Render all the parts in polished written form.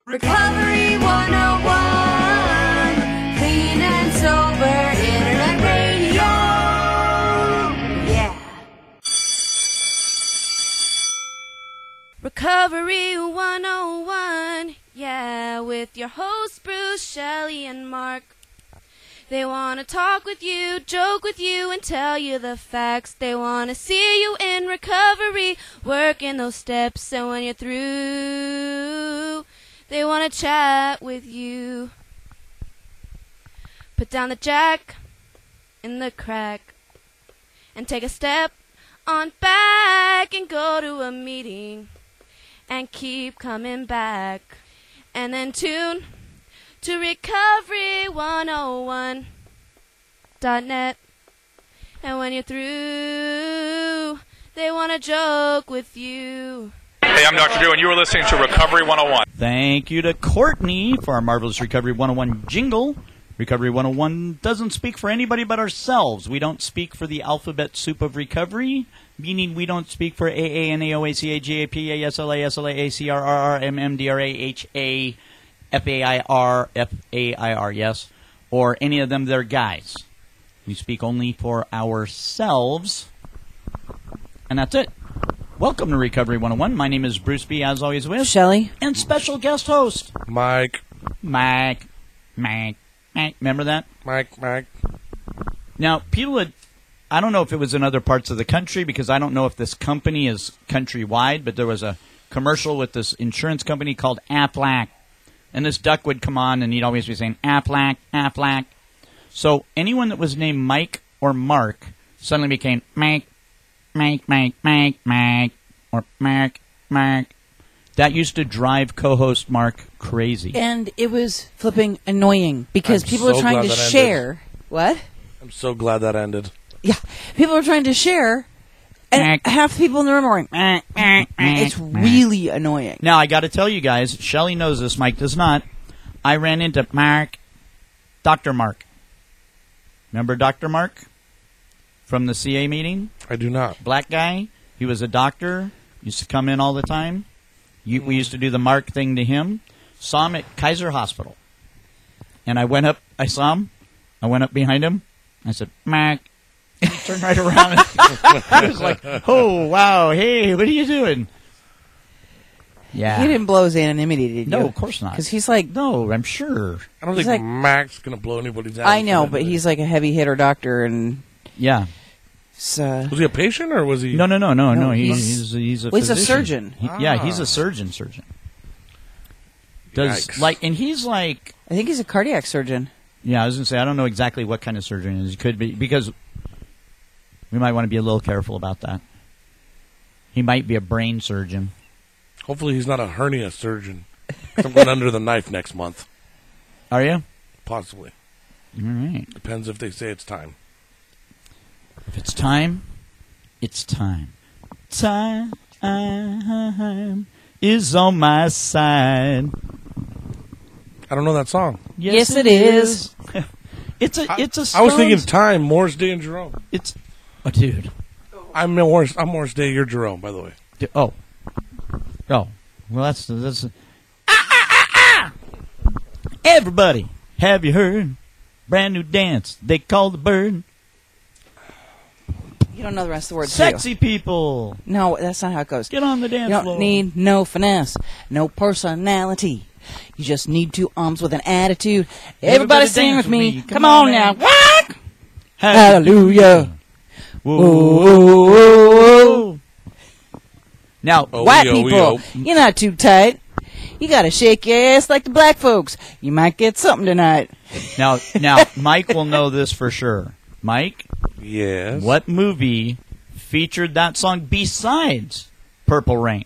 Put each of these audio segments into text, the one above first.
Recovery 101, clean and sober internet radio. Yeah. Recovery 101, yeah, with your hosts Bruce, Shelley, and Mark. They want to talk with you, joke with you, and tell you the facts. They want to see you in recovery, working those steps, and when you're through, they want to chat with you. Put down the jack in the crack and take a step on back and go to a meeting and keep coming back. And then tune to recovery101.net. And when you're through, they want to joke with you. Hey, I'm Dr. Drew, and you are listening to Recovery 101. Thank you to Courtney for our marvelous Recovery 101 jingle. Recovery 101 doesn't speak for anybody but ourselves. We don't speak for the alphabet soup of recovery, meaning we don't speak for AA, NA, OACA, GAP, ASLA, SLA, ACR, RR, MMDRA, HA, FAIR, yes, or any of them. They're guys. We speak only for ourselves, and that's it. Welcome to Recovery 101. My name is Bruce B., as always, with Shelley and special guest host Mike. Remember that? Mike. Now, people had, I don't know if it was in other parts of the country, because I don't know if this company is countrywide, but there was a commercial with this insurance company called Aflac. And this duck would come on, and he'd always be saying, Aflac, Aflac. So anyone that was named Mike or Mark suddenly became Mike, or Mark. That used to drive co-host Mark crazy. and it was flipping annoying because I'm people so are trying to glad that share. What? I'm so glad that ended. Yeah, people are trying to share, and half the people in the room are going. It's really annoying. Now, I got to tell you guys, Shelley knows this, Mike does not. I ran into Dr. Mark. Remember Dr. Mark from the CA meeting? I do not. Black guy. He was a doctor. Used to come in all the time. We used to do the Mark thing to him. Saw him at Kaiser Hospital. And I went up. I saw him. I went up behind him. I said, Mark. And he turned right around. I was like, oh, wow. Hey, what are you doing? Yeah. He didn't blow his anonymity, did you? No, of course not. Because he's like, No, I'm sure. I don't He's think like- Mac's going to blow anybody's out. I know, but he's like a heavy hitter doctor, and Yeah. it's, Was he a patient or was he? No. No, He's a he's a physician. surgeon. Yeah, he's a surgeon. Yikes. He's like, I think he's a cardiac surgeon. yeah, I was going to say, I don't know exactly what kind of surgeon he is. He could be, because we might want to be a little careful about that. He might be a brain surgeon. Hopefully he's not a hernia surgeon. 'Cause I'm going under the knife next month. Are you? Possibly. All right. Depends if they say it's time. If it's time, it's time. Time is on my side. I don't know that song. Yes, it is. It's a I was Stones- thinking Time, Morris Day and Jerome. It's dude. I'm Morris Day, you're Jerome, by the way. Oh. Well, that's. Everybody, have you heard? Brand new dance they call the bird. You don't know the rest of the words, do Sexy people, you? No, that's not how it goes. get on the You dance don't floor. need no finesse, no personality. You just need two arms with an attitude. Everybody sing with me. Come on now. What? Hallelujah. Whoa. Now, White people, you're not too tight. You gotta shake your ass like the black folks. You might get something tonight. now, Mike will know this for sure. Mike, Yes. what movie featured that song besides Purple Rain?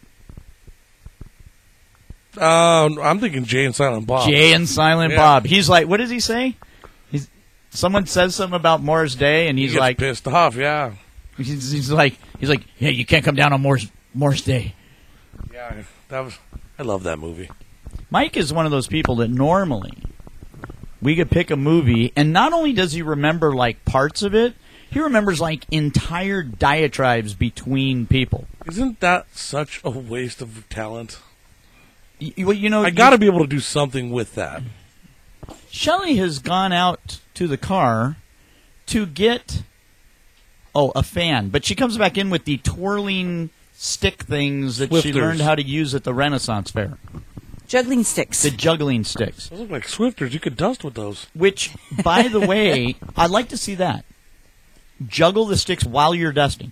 I'm thinking Jay and Silent Bob. Jay and Silent Yeah. Bob. He's like, what does he say? Someone says something about Morris Day, and He he's gets like, pissed off, yeah. he's like, yeah, you can't come down on Morris Day. Yeah, I love that movie. Mike is one of those people that normally we could pick a movie, and not only does he remember like parts of it, he remembers like entire diatribes between people. Isn't that such a waste of talent? I got to be able to do something with that. Shelley has gone out to the car to get a fan, but she comes back in with the twirling stick things that she Swifters. learned how to use at the Renaissance Fair. Juggling sticks. The juggling sticks. Those look like Swifters. You could dust with those. Which, by the way, I'd like to see that. Juggle the sticks while you're dusting.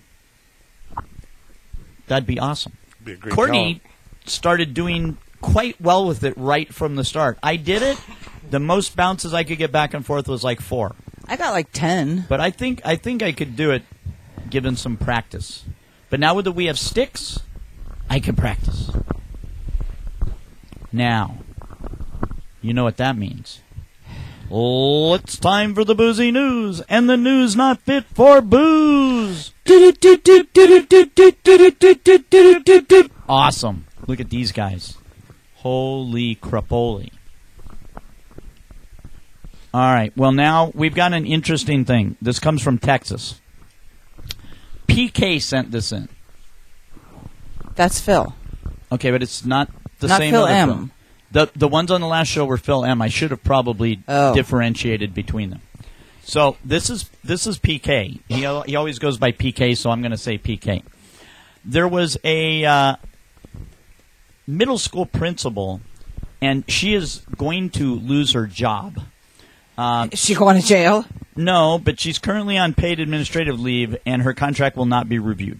That'd be awesome. Be a great Courtney job. started doing quite well with it right from the start. I did it. The most bounces I could get back and forth was like 4. I got like 10. But I think I could do it given some practice. But now that we have sticks, I can practice. Now, you know what that means. Oh, it's time for the boozy news, and the news not fit for booze. Awesome. Look at these guys. Holy crapoli. All right. Well, now we've got an interesting thing. This comes from Texas. PK sent this in. That's Phil. Okay, but it's not the Not same Phil other M. Phil. The ones on the last show were Phil M. I should have probably differentiated between them. So this is PK. He always goes by PK, so I'm going to say PK. There was a middle school principal, and she is going to lose her job. Is she going to jail? No, but she's currently on paid administrative leave, and her contract will not be reviewed.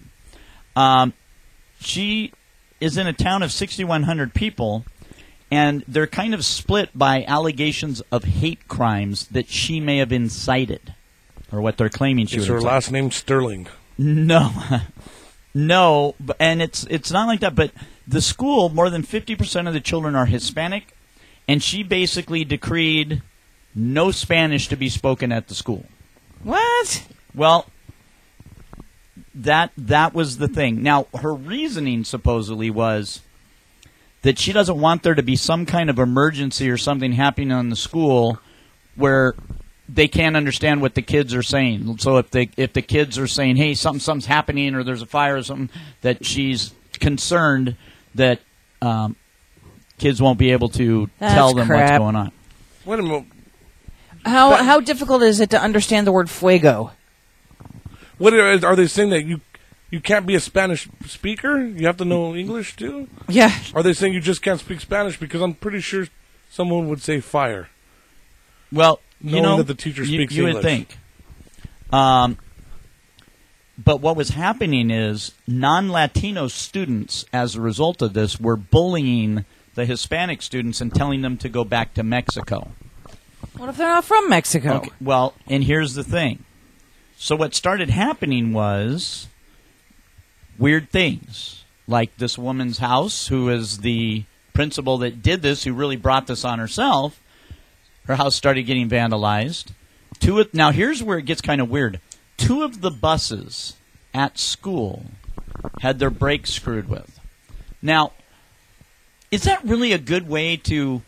She is in a town of 6,100 people, and they're kind of split by allegations of hate crimes that she may have incited, or what they're claiming she Is would her have last name Sterling? No. No, and it's not like that, but the school, more than 50% of the children are Hispanic, and she basically decreed no Spanish to be spoken at the school. What? Well, that was the thing. Now, her reasoning supposedly was that she doesn't want there to be some kind of emergency or something happening in the school where they can't understand what the kids are saying. So if the kids are saying, hey, something's happening or there's a fire or something, that she's concerned that kids won't be able to tell them what's going on. Wait a minute. How difficult is it to understand the word fuego? What are they saying that you can't be a Spanish speaker? You have to know English too? Yeah. Are they saying you just can't speak Spanish? Because I'm pretty sure someone would say fire. Well, Knowing that the teacher speaks you English. would think. But what was happening is non-Latino students, as a result of this, were bullying the Hispanic students and telling them to go back to Mexico. What if they're not from Mexico? Okay, well, and here's the thing. So what started happening was weird things, like this woman's house, who is the principal that did this, who really brought this on herself. Her house started getting vandalized. Now, here's where it gets kind of weird. 2 of the buses at school had their brakes screwed with. Now, is that really a good way to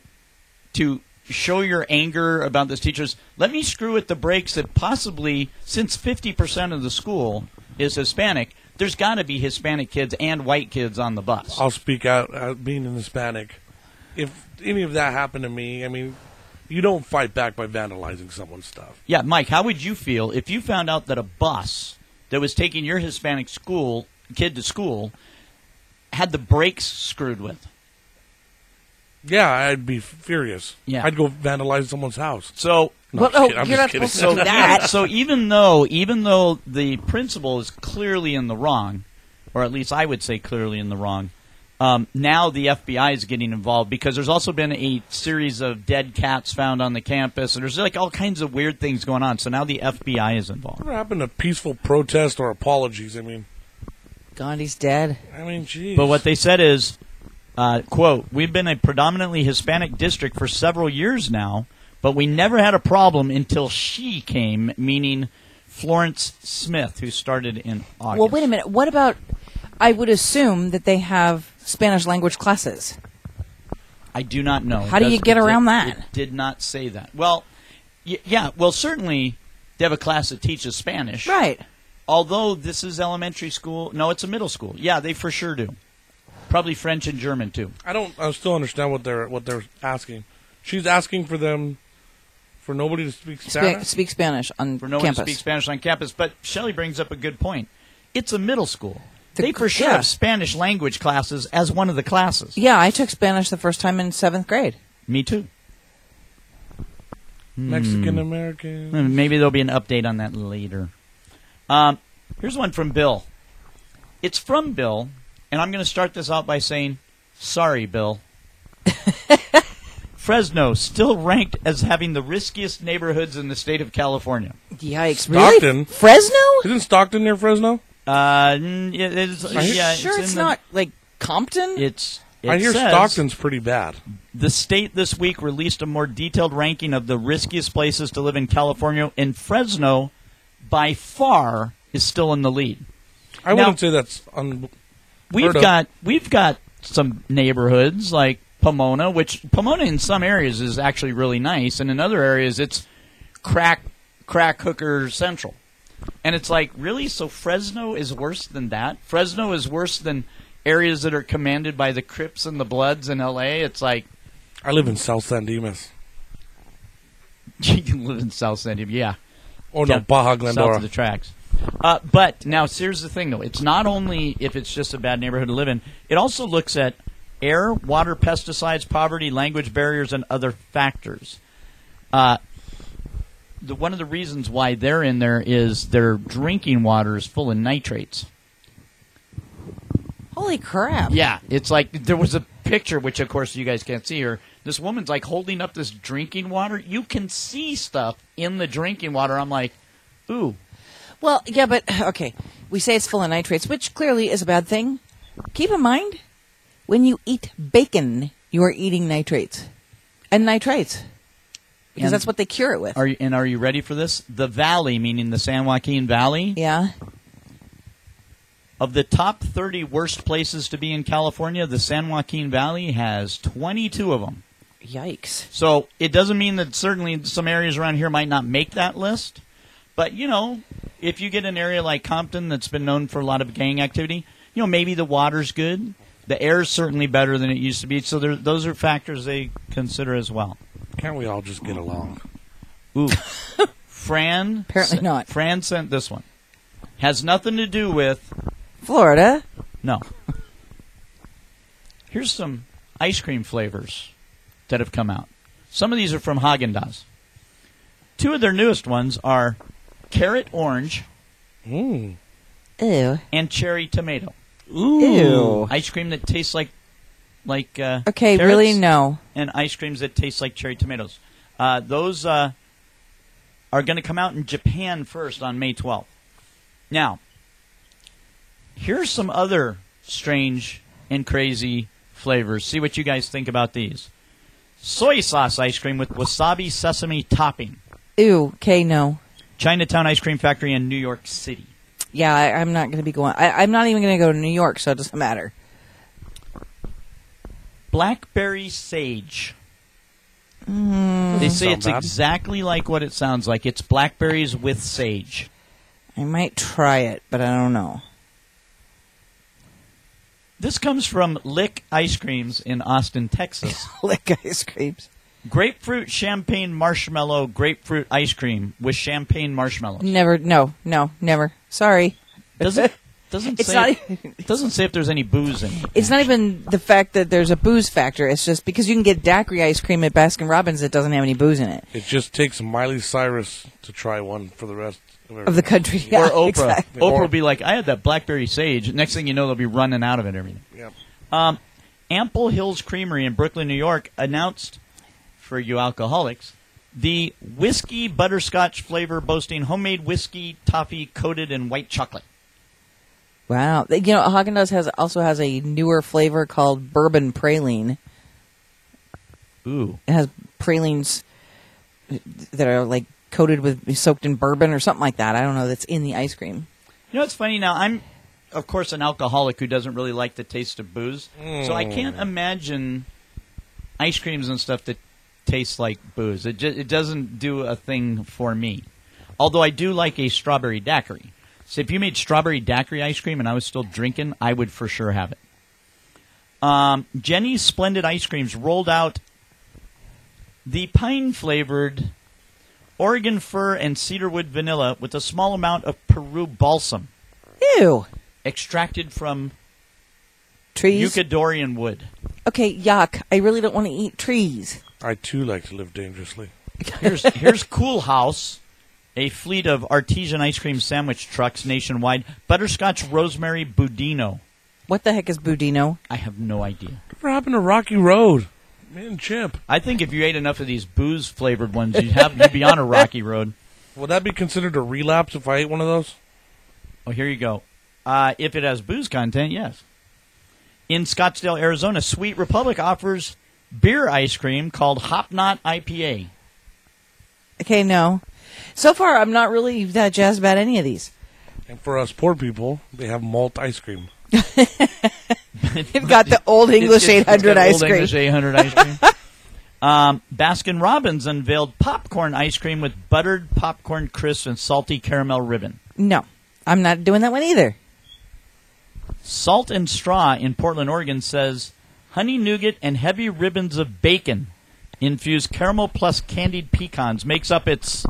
show your anger about this teachers? Let me screw with the brakes that possibly, since 50% of the school is Hispanic, there's got to be Hispanic kids and white kids on the bus. I'll speak out being an Hispanic. If any of that happened to me, I mean, you don't fight back by vandalizing someone's stuff. Yeah, Mike, how would you feel if you found out that a bus that was taking your Hispanic kid to school had the brakes screwed with? Yeah, I'd be furious. Yeah. I'd go vandalize someone's house. So, No, I'm kidding. I'm you're just not kidding. supposed to do that. so even though the principal is clearly in the wrong, or at least I would say clearly in the wrong, now the FBI is getting involved because there's also been a series of dead cats found on the campus, and there's like all kinds of weird things going on. So now the FBI is involved. What happened to peaceful protest or apologies? I mean, Gandhi's dead. geez. But what they said is, quote, we've been a predominantly Hispanic district for several years now, but we never had a problem until she came, meaning Florence Smith, who started in August. Well, wait a minute. What about, I would assume that they have Spanish language classes. I do not know. How do you get around that? It did not say that. Well, yeah, well, certainly they have a class that teaches Spanish. Right. Although this is elementary school. No, it's a middle school. Yeah, they for sure do. Probably French and German too. I still understand what they're asking. She's asking for nobody to speak Spanish. Speak Spanish on For no one campus. to speak Spanish on campus. But Shelley brings up a good point. It's a middle school. They for sure yeah. have Spanish language classes as one of the classes. Yeah, I took Spanish the first time in 7th grade. Me too. Mexican American. Maybe there'll be an update on that later. Here's one from Bill. It's from Bill, and I'm going to start this out by saying, sorry, Bill. Fresno still ranked as having the riskiest neighborhoods in the state of California. Yikes! Stockton. Really? Fresno? Isn't Stockton near Fresno? It's not like Compton. I hear says Stockton's pretty bad. the state this week released a more detailed ranking of the riskiest places to live in California, and Fresno, by far, is still in the lead. I wouldn't say that's We've got some neighborhoods like Pomona, which Pomona in some areas is actually really nice, and in other areas it's crack hooker central. And it's like, really? So Fresno is worse than that? Fresno is worse than areas that are commanded by the Crips and the Bloods in L.A.? It's like... I live in South San Dimas. You can live in South San Dimas, yeah. Oh, no, Baja Glendora. South of the tracks. But now, here's the thing, though. It's not only if it's just a bad neighborhood to live in. It also looks at air, water, pesticides, poverty, language barriers, and other factors. One of the reasons why they're in there is their drinking water is full of nitrates. Holy crap! Yeah, it's like there was a picture, which of course you guys can't see here. This woman's like holding up this drinking water. You can see stuff in the drinking water. I'm like, ooh. Well, yeah, but okay. We say it's full of nitrates, which clearly is a bad thing. Keep in mind, when you eat bacon, you are eating nitrates and nitrites. Because And that's what they cure it with. Are you ready for this? The valley, meaning the San Joaquin Valley, Yeah. of the top 30 worst places to be in California, the San Joaquin Valley has 22 of them. Yikes. So it doesn't mean that certainly some areas around here might not make that list. But, if you get an area like Compton that's been known for a lot of gang activity, maybe the water's good. The air's certainly better than it used to be. So those are factors they consider as well. Can't we all just get along? Ooh. Fran. Apparently not. Fran sent this one. Has nothing to do with... Florida. No. Here's some ice cream flavors that have come out. Some of these are from Haagen-Dazs. Two of their newest ones are carrot orange Ew. and cherry tomato. Ew. Ice cream that tastes like Okay, carrots, really no. and ice creams that taste like cherry tomatoes. Those are going to come out in Japan first on May 12th. Now, here's some other strange and crazy flavors. See what you guys think about these. Soy sauce ice cream with wasabi sesame topping. Ew. Okay, no. Chinatown Ice Cream Factory in New York City. Yeah, I'm not going to be going. I'm not even going to go to New York, so it doesn't matter. Blackberry sage. They Doesn't say sound it's bad. exactly like what it sounds like. It's blackberries with sage. I might try it, but I don't know. This comes from Lick Ice Creams in Austin, Texas. Lick ice creams. Grapefruit champagne marshmallow grapefruit ice cream with champagne marshmallows. Never. No. Never. Sorry. Doesn't It's say not. it doesn't say if there's any booze in it. It's not even the fact that there's a booze factor. It's just because you can get daiquiri ice cream at Baskin Robbins that doesn't have any booze in it. It just takes Miley Cyrus to try one for the rest Of the country. Yeah, Or Oprah. exactly. Oprah will be like, I had that blackberry sage. Next thing you know, they'll be running out of it and everything. Yep. Ample Hills Creamery in Brooklyn, New York announced, for you alcoholics, the whiskey butterscotch flavor boasting homemade whiskey toffee coated in white chocolate. Wow. Haagen-Dazs also has a newer flavor called bourbon praline. Ooh. It has pralines that are like coated with soaked in bourbon or something like that. I don't know. That's in the ice cream. It's funny now. I'm, of course, an alcoholic who doesn't really like the taste of booze. So I can't imagine ice creams and stuff that taste like booze. It doesn't do a thing for me. Although I do like a strawberry daiquiri. So if you made strawberry daiquiri ice cream and I was still drinking, I would for sure have it. Jenny's Splendid Ice Creams rolled out the pine-flavored Oregon fir and cedarwood vanilla with a small amount of Peru balsam Ew. extracted from Trees? Eucadorian wood. Okay, yuck. I really don't want to eat trees. I too like to live dangerously. Here's Cool House, a fleet of artesian ice cream sandwich trucks nationwide. Butterscotch Rosemary Budino. What the heck is Budino? I have no idea. Whatever happened to Rocky Road? Man, Chip. I think if you ate enough of these booze-flavored ones, you'd be on a rocky road. Would that be considered a relapse if I ate one of those? Oh, here you go. If it has booze content, yes. In Scottsdale, Arizona, Sweet Republic offers beer ice cream called Hop Knot IPA. Okay, no. So far, I'm not really that jazzed about any of these. And for us poor people, they have malt ice cream. They've got the Old English 800 ice Old cream. English 800 ice cream. Baskin Robbins unveiled popcorn ice cream with buttered popcorn crisp and salty caramel ribbon. No, I'm not doing that one either. Salt and Straw in Portland, Oregon says honey nougat and heavy ribbons of bacon infused caramel plus candied pecans makes up its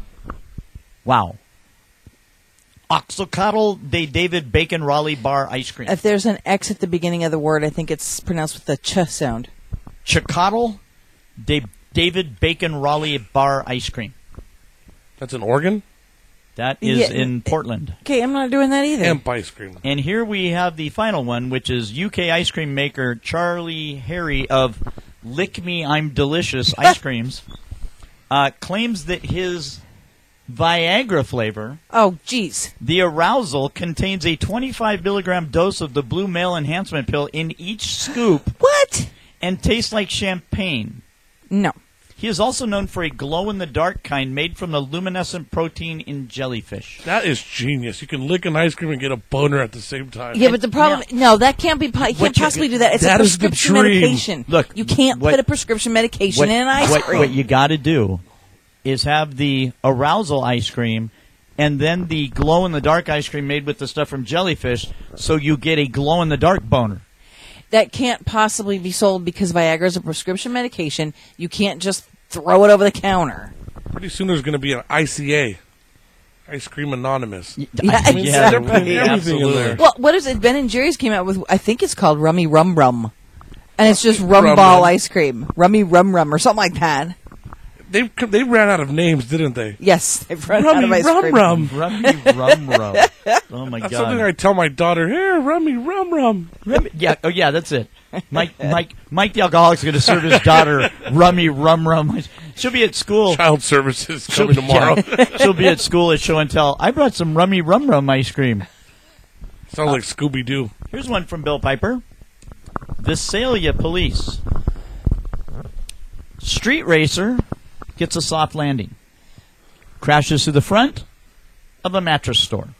Oxocotl de David Bacon Raleigh Bar ice cream. If there's an X at the beginning of the word, I think it's pronounced with the ch sound. Chocotl de David Bacon Raleigh Bar ice cream. That's an organ? That is Yeah. in Portland. Okay, I'm not doing that either. Hemp ice cream. And here we have the final one, which is UK ice cream maker Charlie Harry of Lick Me I'm Delicious Ice Creams claims that his Viagra flavor, Oh, jeez. the Arousal, contains a 25 milligram dose of the blue male enhancement pill in each scoop What? and tastes like champagne. No. He is also known for a glow-in-the-dark kind made from the luminescent protein in jellyfish. That is genius. You can lick an ice cream and get a boner at the same time. Yeah, but the problem, no, that can't be. You What can't you- possibly do that. It's that a is the prescription dream. medication. Look, you can't what- put a prescription medication in an ice cream. What you got to do is have the Arousal ice cream and then the glow-in-the-dark ice cream made with the stuff from jellyfish, so you get a glow-in-the-dark boner. That can't possibly be sold because Viagra is a prescription medication. You can't just throw it over the counter. Pretty soon there's going to be an ICA, Ice Cream Anonymous. Yeah, Yeah, they're putting yeah, everything in absolutely. there. Well, what is it? Ben and Jerry's came out with. I think it's called Rummy Rum Rum, and it's just rum Rum ball Rum. ice cream, Rummy Rum Rum, or something like that. They ran out of names, didn't they? Yes, they've run out of Rummy ice Rum cream. Rum. Rummy rum rum. Oh my That's god. something I tell my daughter. Here, Rummy Rum Rum. Yeah, oh yeah, that's it. Mike the alcoholic's going to serve his daughter Rummy Rum Rum. She'll be at school. Child Services coming tomorrow. Yeah, she'll be at school at show and tell. I brought some Rummy Rum Rum ice cream. Sounds like Scooby Doo. Here's one from Bill Piper. Visalia Police. Street racer gets a soft landing. Crashes through the front of a mattress store.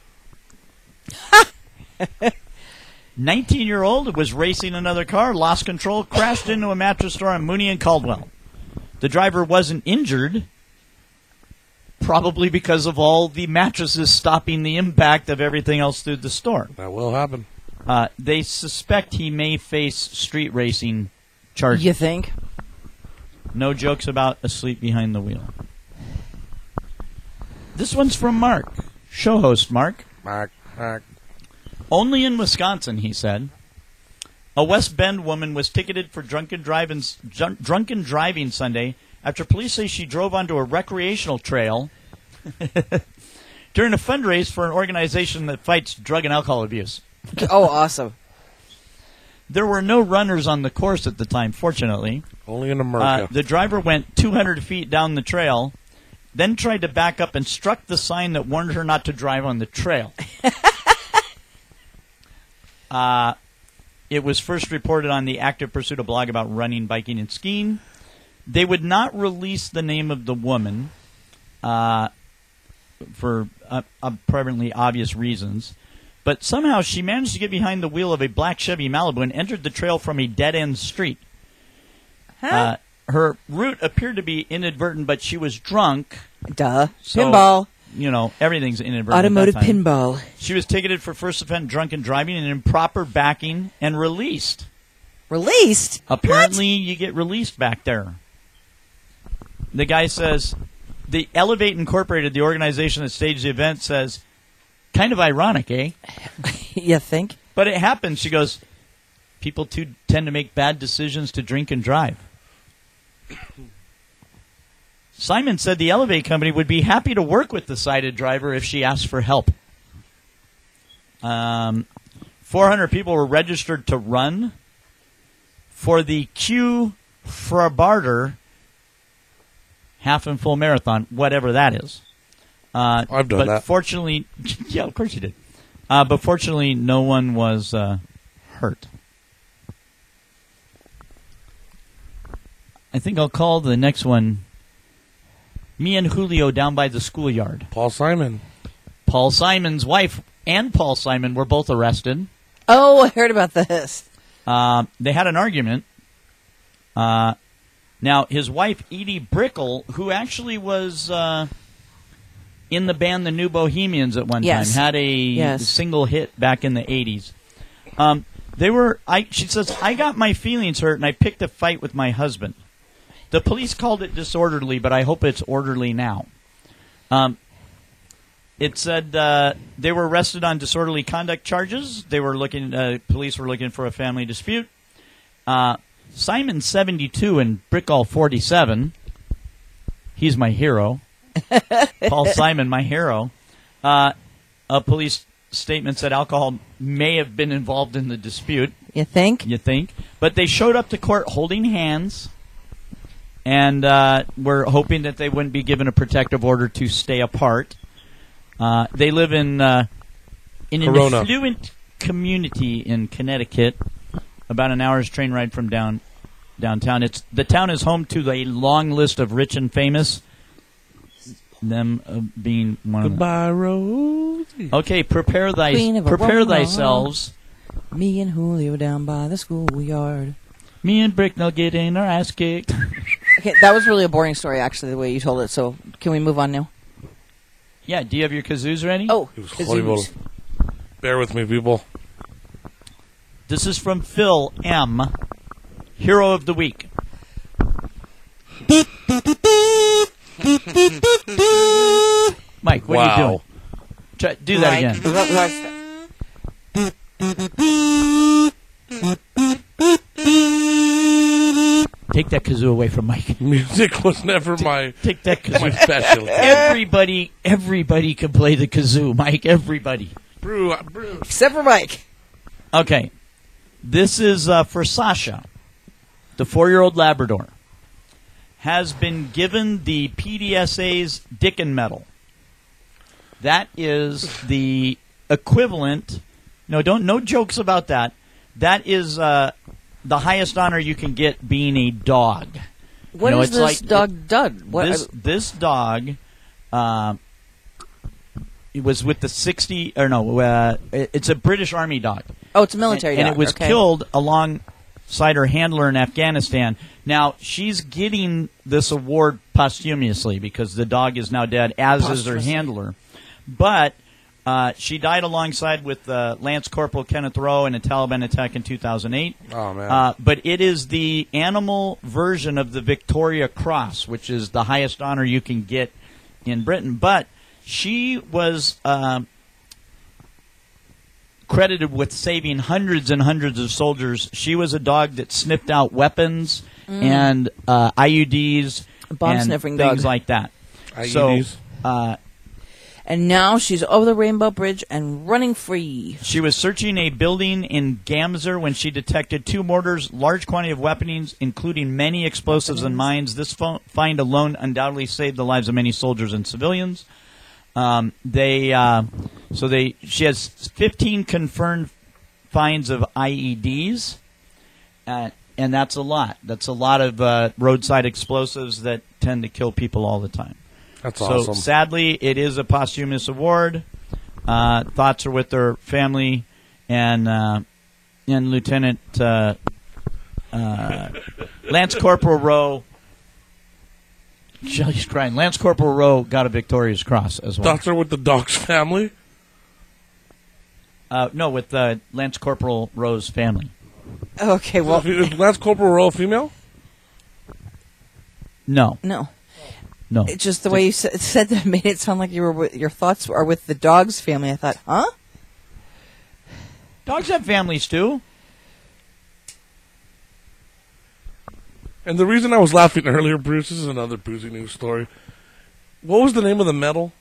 19-year-old was racing another car, lost control, crashed into a mattress store on Mooney and Caldwell. The driver wasn't injured, probably because of all the mattresses stopping the impact of everything else through the store. That will happen. They suspect he may face street racing charges. You think? No jokes about asleep behind the wheel. This one's from Mark, show host Mark. Mark. Only in Wisconsin, he said. A West Bend woman was ticketed for drunken driving Sunday after police say she drove onto a recreational trail during a fundraiser for an organization that fights drug and alcohol abuse. Oh, awesome. There were no runners on the course at the time, fortunately. Only in America. The driver went 200 feet down the trail, then tried to back up and struck the sign that warned her not to drive on the trail. It was first reported on the Active Pursuit, a blog about running, biking, and skiing. They would not release the name of the woman for apparently obvious reasons. But somehow she managed to get behind the wheel of a black Chevy Malibu and entered the trail from a dead-end street. Huh? Her route appeared to be inadvertent, but she was drunk. Duh. So, Pinball. You know, everything's inadvertent. Automotive at that time. pinball. She was ticketed for first offense drunken driving and improper backing and released. Released? Apparently, you get released back there. The guy says, the Elevate Incorporated, the organization that staged the event, says, kind of ironic, eh? You think? But it happens. She goes, people too tend to make bad decisions to drink and drive. Simon said the Elevate company would be happy to work with the sighted driver if she asked for help. 400 people were registered to run for the Q Frabarter half and full marathon, whatever that is. I've done that. Fortunately, yeah, of course you did. But fortunately, no one was hurt. I think I'll call the next one me and Julio down by the schoolyard. Paul Simon. Paul Simon's wife and Paul Simon were both arrested. Oh, I heard about this. They had an argument. Now, his wife, Edie Brickell, who actually was in the band The New Bohemians at one time, had a single hit back in the 80s. She says, I got my feelings hurt and I picked a fight with my husband. The police called it disorderly, but I hope it's orderly now. It said they were arrested on disorderly conduct charges. They were police were looking for a family dispute. Simon 72 and Brickell 47. He's my hero. Paul Simon, my hero. A police statement said alcohol may have been involved in the dispute. You think? But they showed up to court holding hands, and were hoping that they wouldn't be given a protective order to stay apart. They live in an affluent community in Connecticut, about an hour's train ride from downtown. The town is home to a long list of rich and famous, them being one of them. Goodbye, Rosie. Okay, prepare thyselves. Me and Julio down by the schoolyard. Me and Bricknell getting our ass kicked. Okay, that was really a boring story, actually, the way you told it. So, can we move on now? Yeah, do you have your kazoos ready? Oh, It was horrible. Bear with me, people. This is from Phil M., Hero of the Week. Mike, what are you doing? Do that again. Take that kazoo away from Mike. Music was never my Take that kazoo. my specialty. Everybody can play the kazoo, Mike. Everybody. Brew. Except for Mike. Okay. This is for Sasha, the 4-year-old Labrador. Has been given the PDSA's Dickin Medal. That is the equivalent. No jokes about that. That is the highest honor you can get being a dog. What is this dog done? This dog, it was with the 60 or no. It's a British Army dog. Oh, it's a military dog. And it was killed alongside her handler in Afghanistan. Now, she's getting this award posthumously because the dog is now dead, as is her handler. But she died alongside with Lance Corporal Kenneth Rowe in a Taliban attack in 2008. Oh, man. But it is the animal version of the Victoria Cross, which is the highest honor you can get in Britain. But she was credited with saving hundreds and hundreds of soldiers. She was a dog that sniffed out weapons and IUDs and things like that. IUDs. So, and now she's over the Rainbow Bridge and running free. She was searching a building in Gamzer when she detected 2 mortars, large quantity of weaponings, including many explosives and mines. This find alone undoubtedly saved the lives of many soldiers and civilians. She has 15 confirmed finds of IEDs, and that's a lot. That's a lot of roadside explosives that tend to kill people all the time. That's awesome. So sadly, it is a posthumous award. Thoughts are with her family and Lieutenant Lance Corporal Rowe. Shelly's crying. Lance Corporal Rowe got a Victoria's Cross as well. Thoughts are with the dog's family? No, with Lance Corporal Rowe's family. Okay, well, Is Lance Corporal Royal female? No, no. no. It's just the way you said that made it sound like your thoughts are with the dog's family. I thought, huh? Dogs have families too. And the reason I was laughing earlier, Bruce, this is another boozy news story. What was the name of the medal?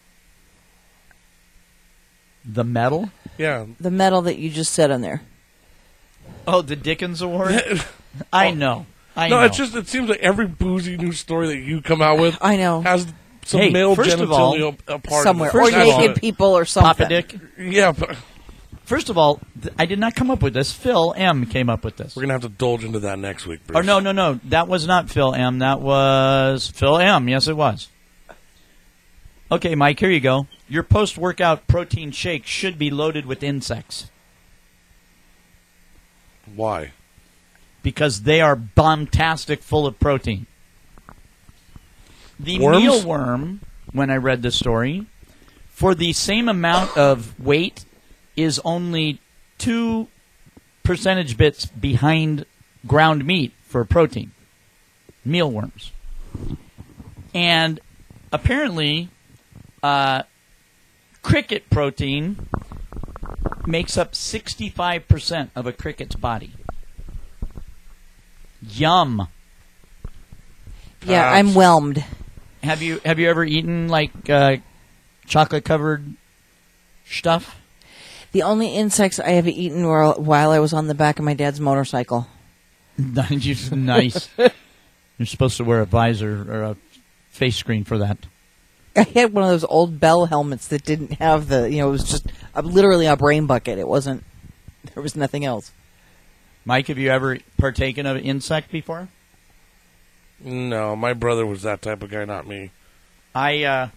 The medal? Yeah. The medal that you just said on there. Oh, the Dickens Award? I know. I No, know. it seems like every boozy news story that you come out with I know. has some Hey, male first of all, genitalia a part Somewhere. of it. Or First of all- naked people or something. Papa Dick. Yeah, but First of all, I did not come up with this. Phil M. came up with this. we're going to have to indulge into that next week, Bruce. Oh, no. That was not Phil M. That was Phil M. Yes, it was. Okay, Mike, here you go. Your post-workout protein shake should be loaded with insects Why? because they are bombastic full of protein. The Worms? mealworm, when I read the story, for the same amount of weight, is only 2 percentage bits behind ground meat for protein. Mealworms. And apparently, cricket protein makes up 65% of a cricket's body. Yum. Yeah, I'm whelmed. Have you ever eaten like chocolate covered stuff? The only insects I have eaten were while I was on the back of my dad's motorcycle. Nice. You're supposed to wear a visor or a face screen for that. I had one of those old Bell helmets that didn't have the, it was just literally a brain bucket. It wasn't, there was nothing else. Mike, have you ever partaken of an insect before? No, my brother was that type of guy, not me. I've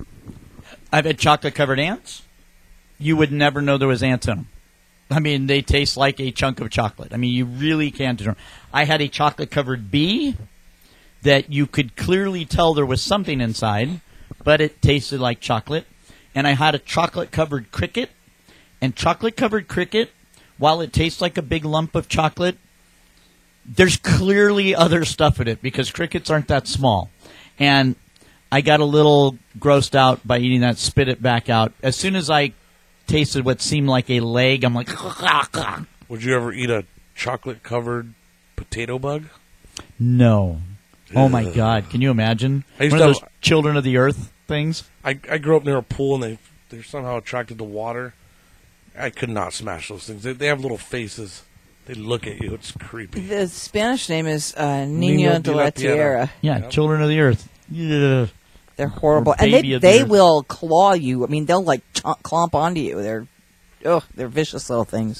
had chocolate covered ants. You would never know there was ants in them. I mean, they taste like a chunk of chocolate. I mean, you really can't determine. I had a chocolate covered bee that you could clearly tell there was something inside, but it tasted like chocolate. And I had a chocolate covered cricket. And chocolate covered cricket, while it tastes like a big lump of chocolate, there's clearly other stuff in it because crickets aren't that small. And I got a little grossed out by eating that, spit it back out. As soon as I tasted what seemed like a leg, I'm like, Would you ever eat a chocolate-covered potato bug? no. Oh, my God. Can you imagine? I used One to of those have- children of the earth things? I grew up near a pool, and they're somehow attracted to water. I could not smash those things. They have little faces. They look at you. It's creepy. The Spanish name is Niño Niño de la Tierra. Yeah, Yep. children of the earth. Yeah. They're horrible. Or And baby of the they earth. will claw you. I mean, they'll like clomp onto you. They're vicious little things.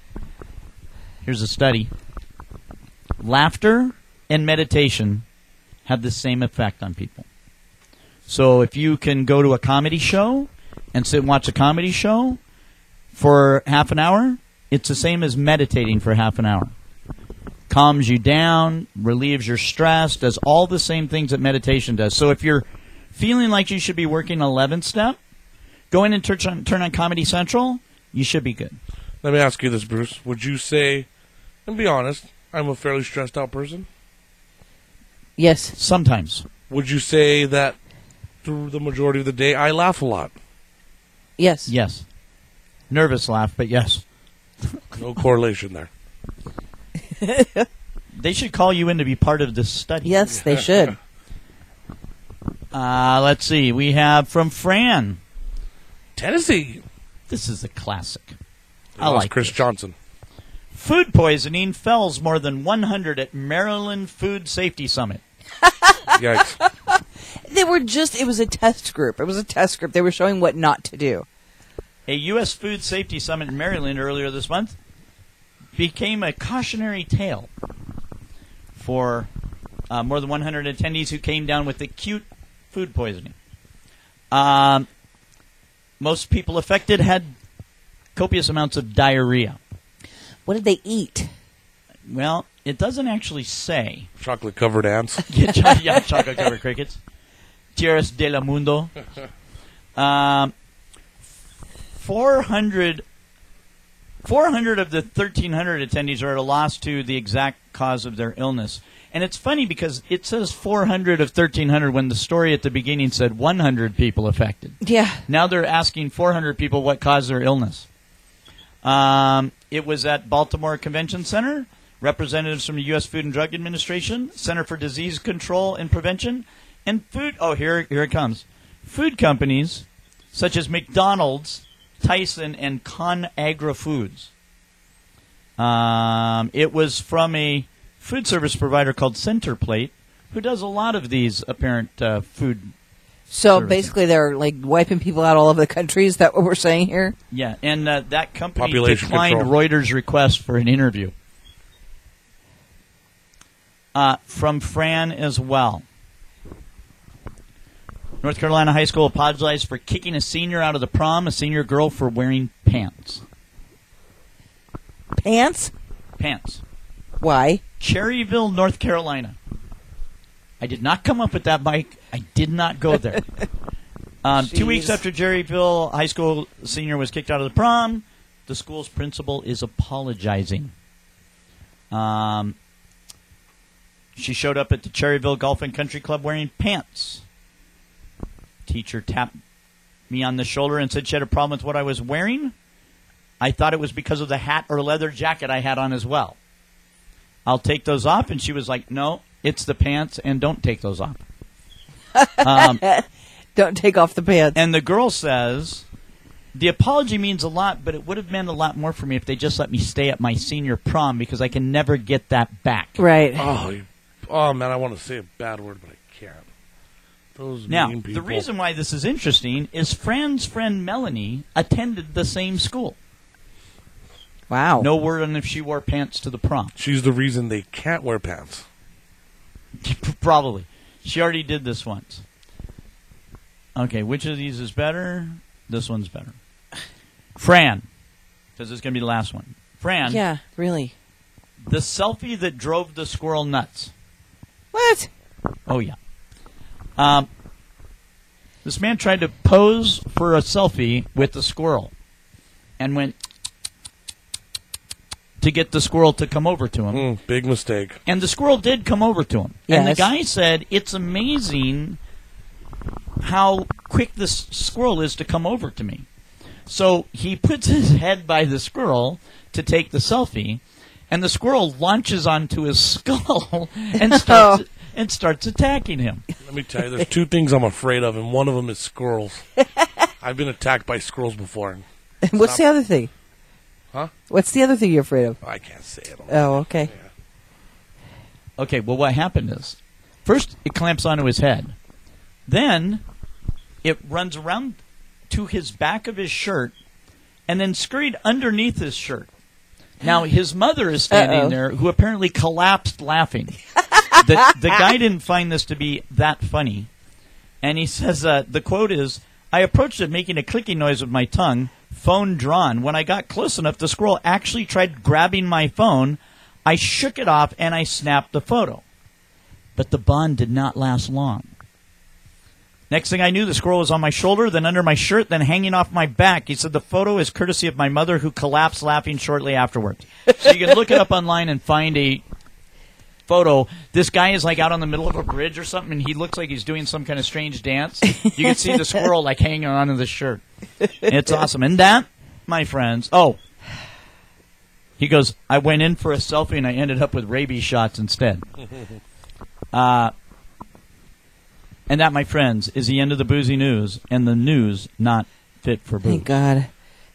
Here's a study. Laughter and meditation have the same effect on people. So if you can go to a comedy show and sit and watch a comedy show for half an hour, it's the same as meditating for half an hour. Calms you down, relieves your stress, does all the same things that meditation does. So if you're feeling like you should be working 11th step, go in and turn on Comedy Central, you should be good. Let me ask you this, Bruce. Would you say, and be honest, I'm a fairly stressed out person. Yes. Sometimes. Would you say that through the majority of the day, I laugh a lot? Yes. Yes. Nervous laugh, but yes. No correlation there. They should call you in to be part of this study. Yes, they should. Let's see. We have from Fran. Tennessee. This is a classic. I I lost like Chris this. Johnson. Food poisoning fells more than 100 at Maryland Food Safety Summit. Yikes. It was a test group. They were showing what not to do. A U.S. Food Safety Summit in Maryland earlier this month became a cautionary tale for more than 100 attendees who came down with acute food poisoning. Most people affected had copious amounts of diarrhea. What did they eat? Well, it doesn't actually say. Chocolate-covered ants. Yeah, chocolate-covered crickets. Tierras de la Mundo. 400 400 of the 1,300 attendees are at a loss to the exact cause of their illness. And it's funny because it says 400 of 1,300 when the story at the beginning said 100 people affected. Yeah. Now they're asking 400 people what caused their illness. It was at Baltimore Convention Center. Representatives from the U.S. Food and Drug Administration, Center for Disease Control and Prevention, and food. Oh, here it comes. Food companies such as McDonald's, Tyson, and ConAgra Foods. It was from a food service provider called Centerplate, who does a lot of these apparent food. So servicing. basically, they're like wiping people out all over the country. Is that what we're saying here? Yeah, and that company Population declined control. Reuters' request for an interview. From Fran as well. North Carolina High School apologized for kicking a senior out of the prom, a senior girl for wearing pants. Pants? Pants. Why? Cherryville, North Carolina. I did not come up with that, Mike. I did not go there. 2 weeks after Cherryville High School senior was kicked out of the prom, the school's principal is apologizing. She showed up at the Cherryville Golf and Country Club wearing pants. Teacher tapped me on the shoulder and said she had a problem with what I was wearing. I thought it was because of the hat or leather jacket I had on as well. I'll take those off. And she was like, no, it's the pants, and don't take those off. Don't take off the pants. And the girl says, the apology means a lot, but it would have meant a lot more for me if they just let me stay at my senior prom because I can never get that back. Right. Oh, man, I want to say a bad word, but I can't. Those Now, mean people. the reason why this is interesting is Fran's friend Melanie attended the same school. Wow. No word on if she wore pants to the prom. She's the reason they can't wear pants. Probably. She already did this once. Okay, which of these is better? This one's better. Fran, because this is going to be the last one. Fran, Yeah, really. the selfie that drove the squirrel nuts. What? Oh, yeah. This man tried to pose for a selfie with the squirrel and went to get the squirrel to come over to him. Big mistake. And the squirrel did come over to him. And the Yes. guy said, it's amazing how quick this squirrel is to come over to me. So he puts his head by the squirrel to take the selfie, and the squirrel launches onto his skull and starts attacking him. Let me tell you, there's two things I'm afraid of, and one of them is squirrels. I've been attacked by squirrels before. And What's the other thing? Huh? What's the other thing you're afraid of? I can't say it. Oh, okay. Okay, well, what happened is, first it clamps onto his head. Then it runs around to his back of his shirt and then scurried underneath his shirt. Now, his mother is standing there, who apparently collapsed laughing. The guy didn't find this to be that funny. And he says, the quote is, I approached it making a clicking noise with my tongue, phone drawn. When I got close enough, the squirrel actually tried grabbing my phone. I shook it off, and I snapped the photo. But the bond did not last long. Next thing I knew, the squirrel was on my shoulder, then under my shirt, then hanging off my back. He said the photo is courtesy of my mother, who collapsed laughing shortly afterwards. So you can look it up online and find a photo. This guy is like out on the middle of a bridge or something, and he looks like he's doing some kind of strange dance. You can see the squirrel like hanging onto the shirt. It's awesome. And that, my friends, he goes, I went in for a selfie and I ended up with rabies shots instead. And that, my friends, is the end of the boozy news, and the news not fit for booze. Thank God.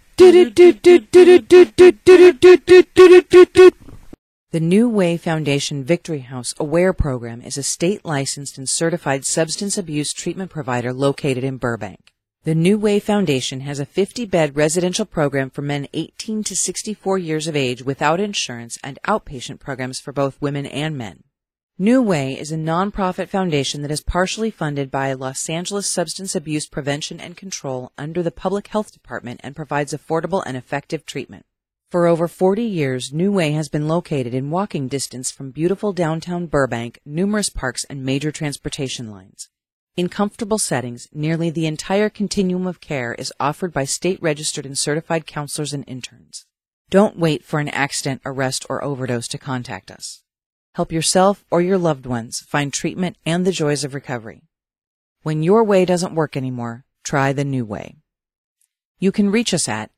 The New Way Foundation Victory House Aware Program is a state-licensed and certified substance abuse treatment provider located in Burbank. The New Way Foundation has a 50-bed residential program for men 18 to 64 years of age without insurance and outpatient programs for both women and men. New Way is a nonprofit foundation that is partially funded by Los Angeles Substance Abuse Prevention and Control under the Public Health Department and provides affordable and effective treatment. For over 40 years, New Way has been located in walking distance from beautiful downtown Burbank, numerous parks, and major transportation lines. In comfortable settings, nearly the entire continuum of care is offered by state-registered and certified counselors and interns. Don't wait for an accident, arrest, or overdose to contact us. Help yourself or your loved ones find treatment and the joys of recovery. When your way doesn't work anymore, try the new way. You can reach us at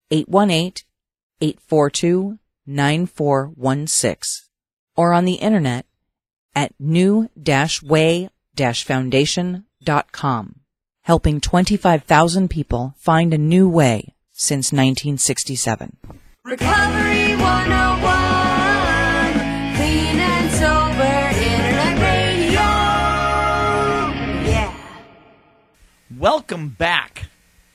818-842-9416 or on the internet at new-way-foundation.com, helping 25,000 people find a new way since 1967. Recovery 101, clean and sober internet radio. Yeah. Welcome back.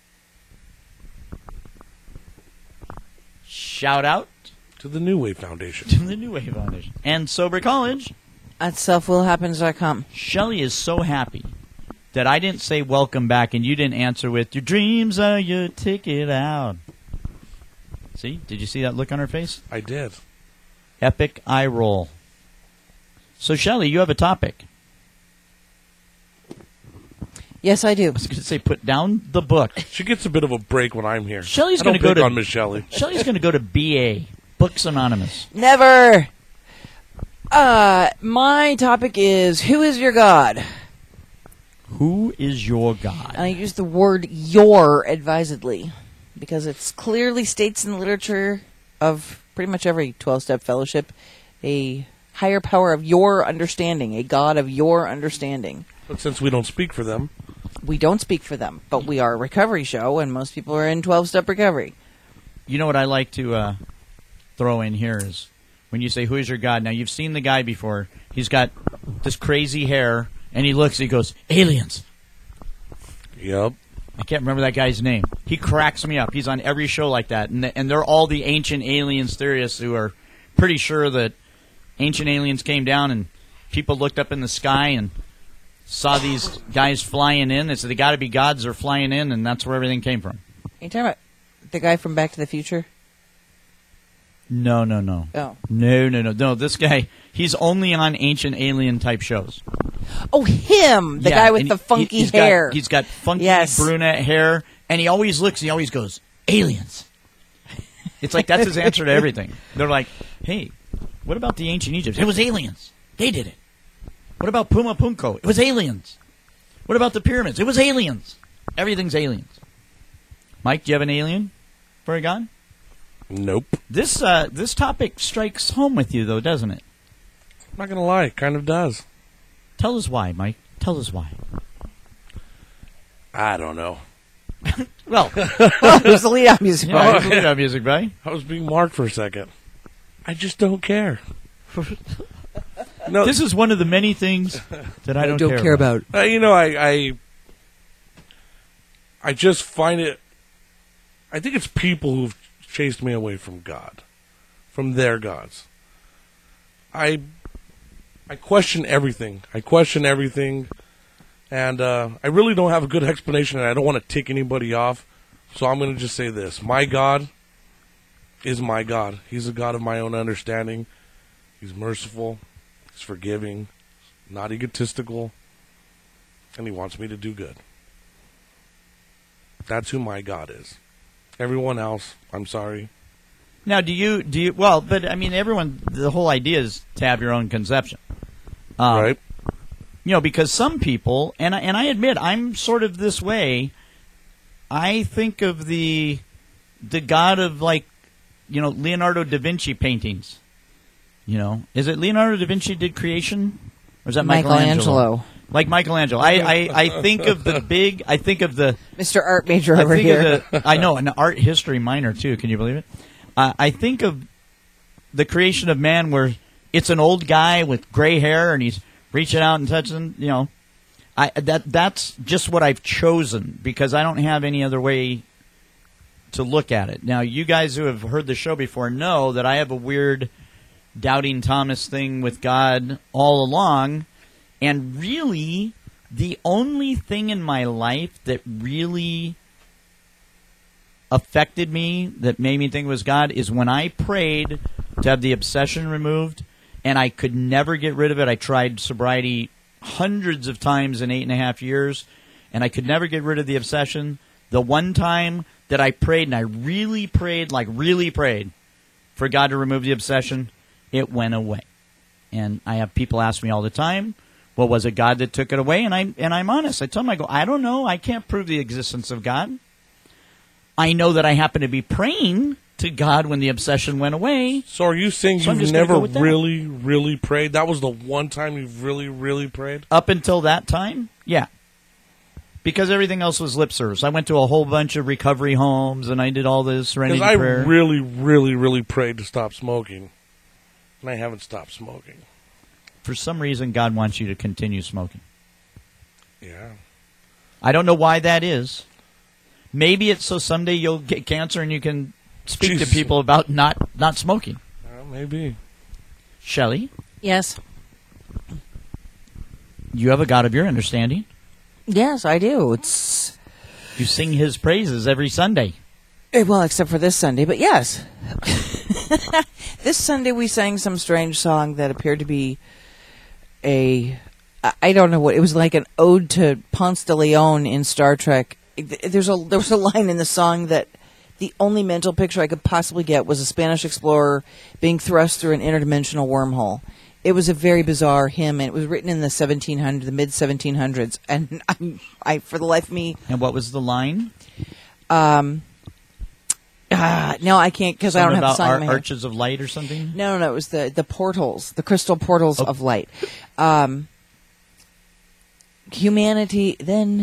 Shout out To the New Way Foundation. to the New Wave Foundation and Sober College. At selfwillhappens.com. Shelley is so happy that I didn't say welcome back and you didn't answer with your dreams are your ticket out. See? Did you see that look on her face? I did. Epic eye roll. So, Shelley, you have a topic. Yes, I do. I was going to say put down the book. She gets a bit of a break when I'm here. Shelley's I don't going to go pick to on Miss Shelley. Shelley's going to go to BA, Books Anonymous. Never. My topic is, who is your God? Who is your God? And I use the word your advisedly because it clearly states in the literature of pretty much every 12-step fellowship a higher power of your understanding, a God of your understanding. But since we don't speak for them, We don't speak for them, but we are a recovery show, and most people are in 12-step recovery. You know what I like to throw in here is when you say, who is your God? Now, you've seen the guy before. He's got this crazy hair, and he looks, he goes, aliens. yep. I can't remember that guy's name. He cracks me up. He's on every show like that. And they're all the ancient aliens theorists who are pretty sure that ancient aliens came down and people looked up in the sky and saw these guys flying in. They said they got to be gods. They're flying in, and that's where everything came from. Are you talking about the guy from Back to the Future? No. Oh. No, this guy, he's only on ancient alien type shows. Oh, him! The Yeah, guy with and the funky he's hair. He's got funky Yes. brunette hair, and he always looks, he always goes, aliens. It's like that's his answer to everything. They're like, hey, what about the ancient Egypt? It was aliens. They did it. What about Puma Punko? It was aliens. What about the pyramids? It was aliens. Everything's aliens. Mike, do you have an alien for a God? Nope. This topic strikes home with you, though, doesn't it? I'm not going to lie. It kind of does. Tell us why, Mike. Tell us why. I don't know. Well, Who's the lead-out music? yeah, it's lead-out music, right? I was being marked for a second. I just don't care. No, This is one of the many things that I don't care about. I just find it. I think it's people who've chased me away from God, from their gods. I question everything. And I really don't have a good explanation, and I don't want to tick anybody off. So I'm going to just say this: my God is my God. He's a God of my own understanding. He's merciful. He's forgiving. Not egotistical. And he wants me to do good. That's who my God is. Everyone else, I'm sorry. Now, do you? Well, but I mean, everyone. The whole idea is to have your own conception, Right? You know, because some people, and I admit, I'm sort of this way. I think of the God of, like, you know, Leonardo da Vinci paintings. You know, is it Leonardo da Vinci did creation, or is that Michelangelo? Like Michelangelo. I think of the big. I think of the. Mr. Art Major I over think here. of the, I know, an art history minor too. Can you believe it? I think of the creation of man, where it's an old guy with gray hair and he's reaching out and touching. You know, that's just what I've chosen because I don't have any other way to look at it. Now, you guys who have heard the show before know that I have a weird doubting Thomas thing with God all along, and really, the only thing in my life that really affected me, that made me think it was God, is when I prayed to have the obsession removed, and I could never get rid of it. I tried sobriety hundreds of times in 8.5 years, and I could never get rid of the obsession. The one time that I prayed, and I really prayed, like really prayed, for God to remove the obsession, it went away. And I have people ask me all the time, well, was it God that took it away? And I'm honest. I tell them, I don't know. I can't prove the existence of God. I know that I happen to be praying to God when the obsession went away. So are you saying So I'm you've just gonna never go with that. really, really prayed? That was the one time you've really, really prayed? Up until that time, yeah. Because everything else was lip service. I went to a whole bunch of recovery homes, and I did all this serenity Because I prayer. really, really, really prayed to stop smoking. And I haven't stopped smoking. For some reason, God wants you to continue smoking. Yeah. I don't know why that is. Maybe it's so someday you'll get cancer and you can speak Jesus. to people about not smoking. Maybe. Shelley, Yes. you have a God of your understanding. Yes, I do. It's You sing His praises every Sunday. well, except for this Sunday, but yes. This Sunday we sang some strange song that appeared to be I don't know what it was, like an ode to Ponce de Leon in Star Trek. There was a line in the song that the only mental picture I could possibly get was a Spanish explorer being thrust through an interdimensional wormhole. It was a very bizarre hymn, and it was written in the mid 1700s. And I, for the life of me, And what was the line? no, I can't because I don't Something have the about song in my head. arches of light or something? No, it was the portals, the crystal portals of light. Humanity, then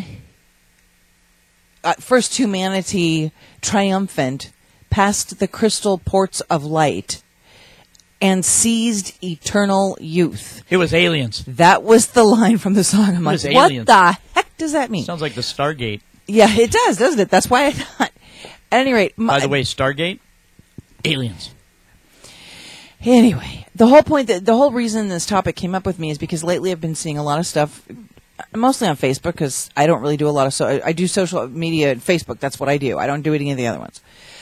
first humanity triumphant past the crystal ports of light and seized eternal youth. It was aliens. That was the line from the song. I'm like, was what aliens. the heck does that mean? Sounds like the Stargate. Yeah, it does, doesn't it? That's why I thought. At any rate, By the way, Stargate, aliens. anyway, the whole reason this topic came up with me is because lately I've been seeing a lot of stuff, mostly on Facebook, because I don't really do a lot of I do social media and Facebook. That's what I do. I don't do any of the other ones.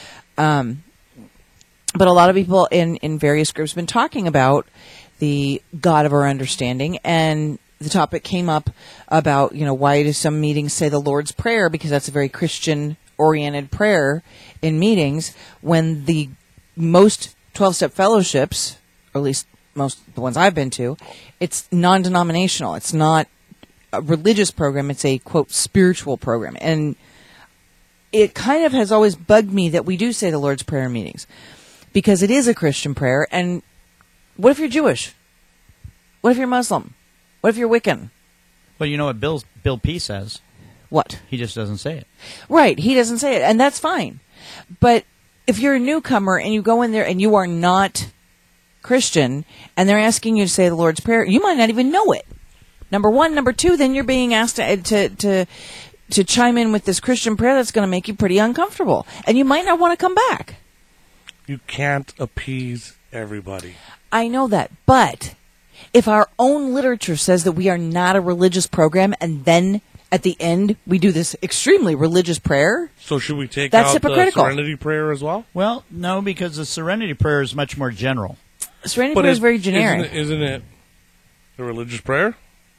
But a lot of people in various groups have been talking about the God of our understanding, and the topic came up about, why do some meetings say the Lord's Prayer, because that's a very Christian-oriented prayer in meetings, when the most 12-step fellowships, or at least most the ones I've been to, it's non-denominational. It's not a religious program. It's a, quote, spiritual program. And it kind of has always bugged me that we do say the Lord's Prayer in meetings, because it is a Christian prayer. And what if you're Jewish? What if you're Muslim? What if you're Wiccan? Well, you know what Bill P says? What? He just doesn't say it. Right, he doesn't say it, and that's fine. But if you're a newcomer and you go in there and you are not Christian, and they're asking you to say the Lord's Prayer, you might not even know it. Number one. Number two, then you're being asked to chime in with this Christian prayer that's going to make you pretty uncomfortable, and you might not want to come back. You can't appease everybody. I know that, but if our own literature says that we are not a religious program, and then at the end we do this extremely religious prayer, So should we take That's out the hypocritical. Serenity Prayer as well? Well, no, because the Serenity Prayer is much more general. Serenity prayer is very generic. Isn't it a religious prayer?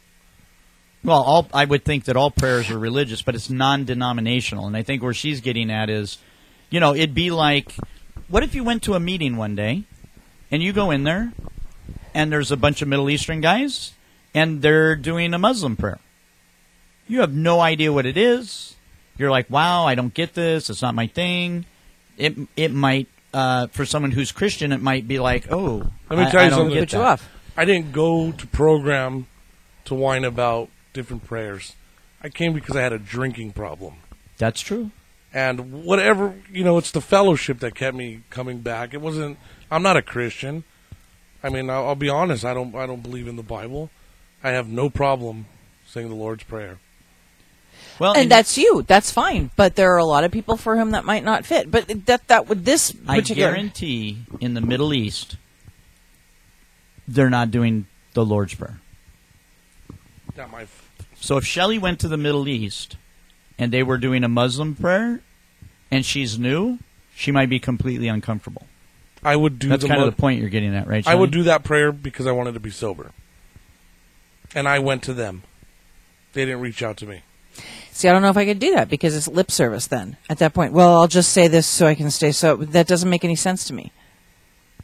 Well, I would think that all prayers are religious, but it's non-denominational. And I think where she's getting at is, it'd be like, what if you went to a meeting one day, and you go in there, and there's a bunch of Middle Eastern guys, and they're doing a Muslim prayer. You have no idea what it is. You're like, wow, I don't get this. It's not my thing. It might, for someone who's Christian, it might be like, oh, Let me tell you I don't something. get Put you that. off. I didn't go to program to whine about different prayers. I came because I had a drinking problem. That's true. And whatever, it's the fellowship that kept me coming back. It wasn't, I'm not a Christian. I mean, I'll be honest, I don't believe in the Bible. I have no problem saying the Lord's Prayer. Well, And that's you. That's fine. But there are a lot of people for whom that might not fit. But that would this I particular. guarantee in the Middle East, they're not doing the Lord's Prayer. Not my. So if Shelley went to the Middle East and they were doing a Muslim prayer and she's new, she might be completely uncomfortable. I would do. That's kind of the point you're getting at, right, I Shelley? would do that prayer because I wanted to be sober. And I went to them. They didn't reach out to me. See, I don't know if I could do that because it's lip service then at that point. Well, I'll just say this so I can stay so. That doesn't make any sense to me.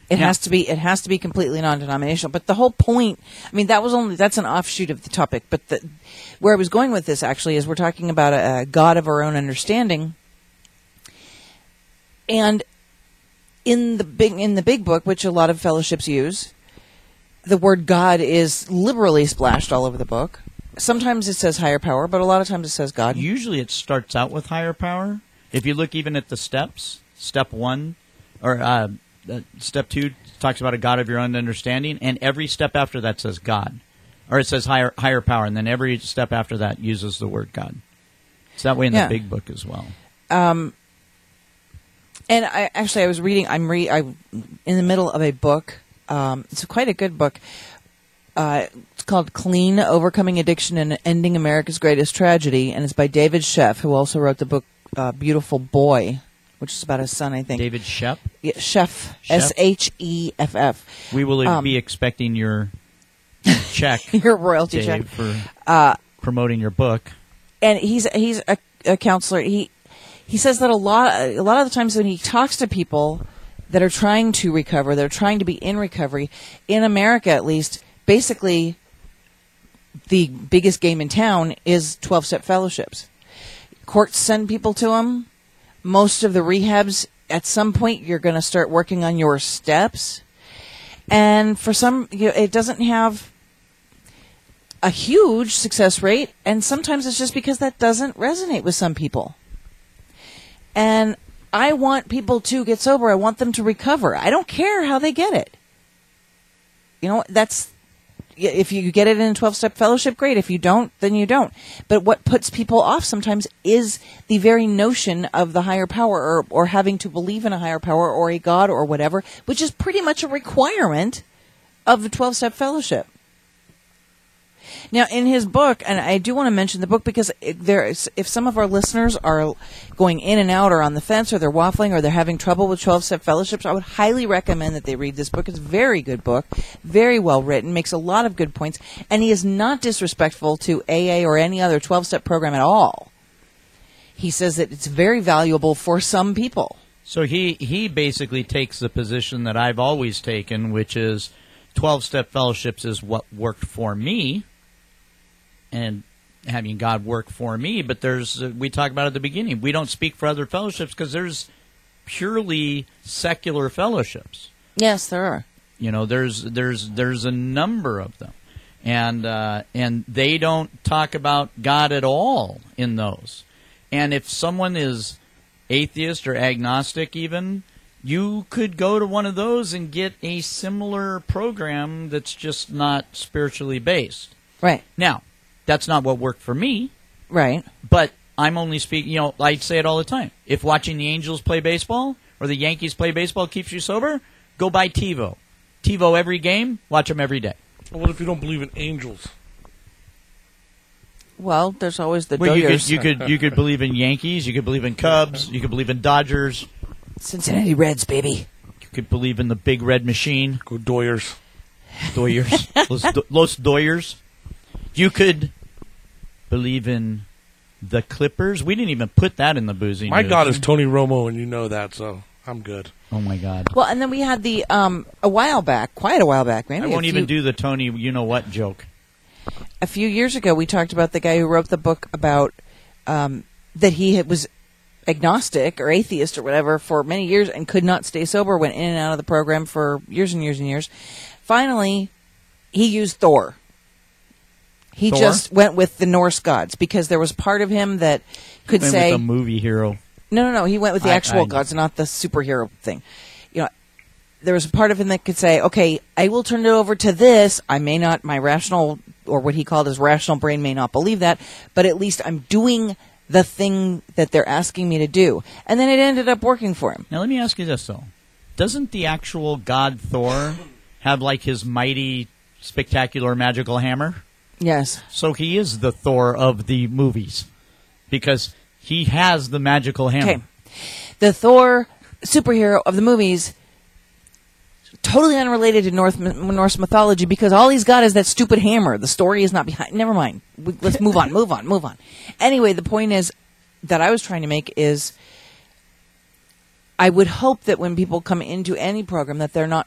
It Yeah. has to be. It has to be completely non-denominational. But the whole point, I mean, that's an offshoot of the topic. But where I was going with this actually is we're talking about a God of our own understanding, and in the big book, which a lot of fellowships use, the word God is liberally splashed all over the book. Sometimes it says higher power, but a lot of times it says God. Usually it starts out with higher power. If you look even at the steps, step 1 or step 2 talks about a God of your own understanding, and every step after that says God. Or it says higher power, and then every step after that uses the word God. It's that way in the big book as well. And I was reading. I'm in the middle of a book. It's quite a good book. It's called "Clean: Overcoming Addiction and Ending America's Greatest Tragedy," and it's by David Sheff, who also wrote the book "Beautiful Boy," which is about his son, I think. David Sheff? Yeah, Sheff. Sheff. We will be expecting your check, your royalty check, Dave, for promoting your book. And he's a counselor. He says that a lot of the times when he talks to people that are trying to recover, they're trying to be in recovery, in America at least, basically the biggest game in town is 12-step fellowships. Courts send people to them. Most of the rehabs, at some point, you're going to start working on your steps. And for some, it doesn't have a huge success rate, and sometimes it's just because that doesn't resonate with some people. And I want people to get sober. I want them to recover. I don't care how they get it. If you get it in a 12-step fellowship, great. If you don't, then you don't. But what puts people off sometimes is the very notion of the higher power or having to believe in a higher power or a God or whatever, which is pretty much a requirement of the 12-step fellowship. Now, in his book, and I do want to mention the book because if some of our listeners are going in and out or on the fence or they're waffling or they're having trouble with 12-step fellowships, I would highly recommend that they read this book. It's a very good book, very well written, makes a lot of good points, and he is not disrespectful to AA or any other 12-step program at all. He says that it's very valuable for some people. So he basically takes the position that I've always taken, which is 12-step fellowships is what worked for me, and having God work for me. But we talked about at the beginning, we don't speak for other fellowships because there's purely secular fellowships. Yes, there are. There's a number of them, and they don't talk about God at all in those. And if someone is atheist or agnostic, even, you could go to one of those and get a similar program that's just not spiritually based. Right. Now, that's not what worked for me. Right. But I'm only speaking, I say it all the time. If watching the Angels play baseball or the Yankees play baseball keeps you sober, go buy TiVo. TiVo every game, watch them every day. Well, what if you don't believe in angels? Well, there's always the Well, Dodgers. you could believe in Yankees, you could believe in Cubs, you could believe in Dodgers. Cincinnati Reds, baby. You could believe in the Big Red Machine. Go Doyers. Los Doyers. You could believe in the Clippers. We didn't even put that in the boozy My news. God is Tony Romo, and you know that, so I'm good. Oh, my God. Well, and then we had quite a while back, maybe. I won't even do the Tony you-know-what joke. A few years ago, we talked about the guy who wrote the book about that he was agnostic or atheist or whatever for many years and could not stay sober, went in and out of the program for years and years and years. Finally, he used Thor. He Thor? just went with the Norse gods because there was part of him that could Went say... with a movie hero. No. He went with the actual gods, not the superhero thing. There was a part of him that could say, okay, I will turn it over to this. I may not, my rational, or what he called his rational brain may not believe that, but at least I'm doing the thing that they're asking me to do. And then it ended up working for him. Now, let me ask you this, though. Doesn't the actual god Thor have, his mighty, spectacular, magical hammer? Yes. So he is the Thor of the movies because he has the magical hammer. Okay. The Thor superhero of the movies, totally unrelated to Norse mythology because all he's got is that stupid hammer. The story is not behind. Never mind. Let's move on. Anyway, the point is that I was trying to make is I would hope that when people come into any program that they're not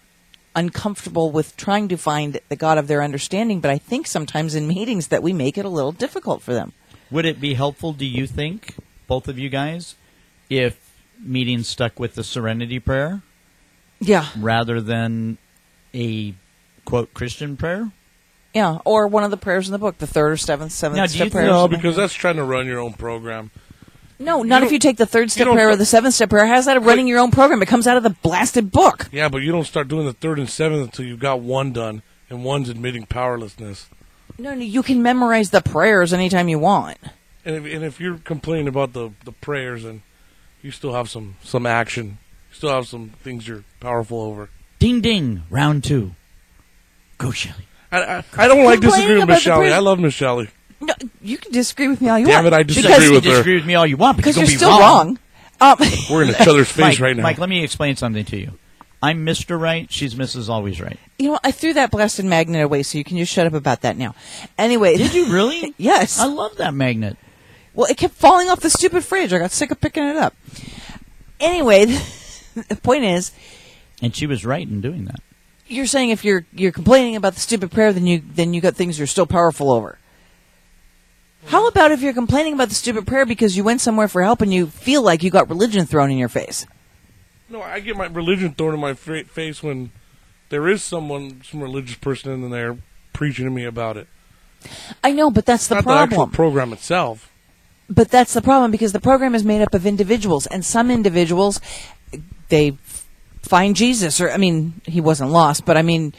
uncomfortable with trying to find the God of their understanding, but I think sometimes in meetings that we make it a little difficult for them. Would it be helpful, do you think, both of you guys, if meetings stuck with the Serenity Prayer Yeah. rather than a, quote, Christian prayer? Yeah, or one of the prayers in the book, the third or seventh Now, do you step think- prayer. No, because that's trying to run your own program. No, not You if you take the third step don't prayer or start- the seventh step prayer. How's that running your own program? It comes out of the blasted book. Yeah, but you don't start doing the third and seventh until you've got one done, and one's admitting powerlessness. No, you can memorize the prayers anytime you want. And if you're complaining about the prayers, and you still have some action, you still have some things you're powerful over. Ding, ding, round 2. Go, Shelley. I don't like Complaining disagreeing with about Miss the Shelley. prayers- I love Miss Shelley. No, you can disagree with me all you Damn want. it, I Because disagree you with can her. disagree with me all you want, Because you're you're gonna be still wrong. We're in each other's face Mike, right now. Mike, let me explain something to you. I'm Mr. Right, she's Mrs. Always Right. You know, I threw that blasted magnet away, so you can just shut up about that now. Anyway. Did you really? Yes. I love that magnet. Well, it kept falling off the stupid fridge. I got sick of picking it up. Anyway, the point is, And she was right in doing that. you're saying if you're complaining about the stupid prayer, then you got things you're still powerful over. How about if you're complaining about the stupid prayer because you went somewhere for help and you feel like you got religion thrown in your face? No, I get my religion thrown in my face when there is some religious person in there preaching to me about it. I know, but that's the Not the actual problem. program itself. But that's the problem because the program is made up of individuals, and some individuals, they find Jesus, or I mean, he wasn't lost, but I mean,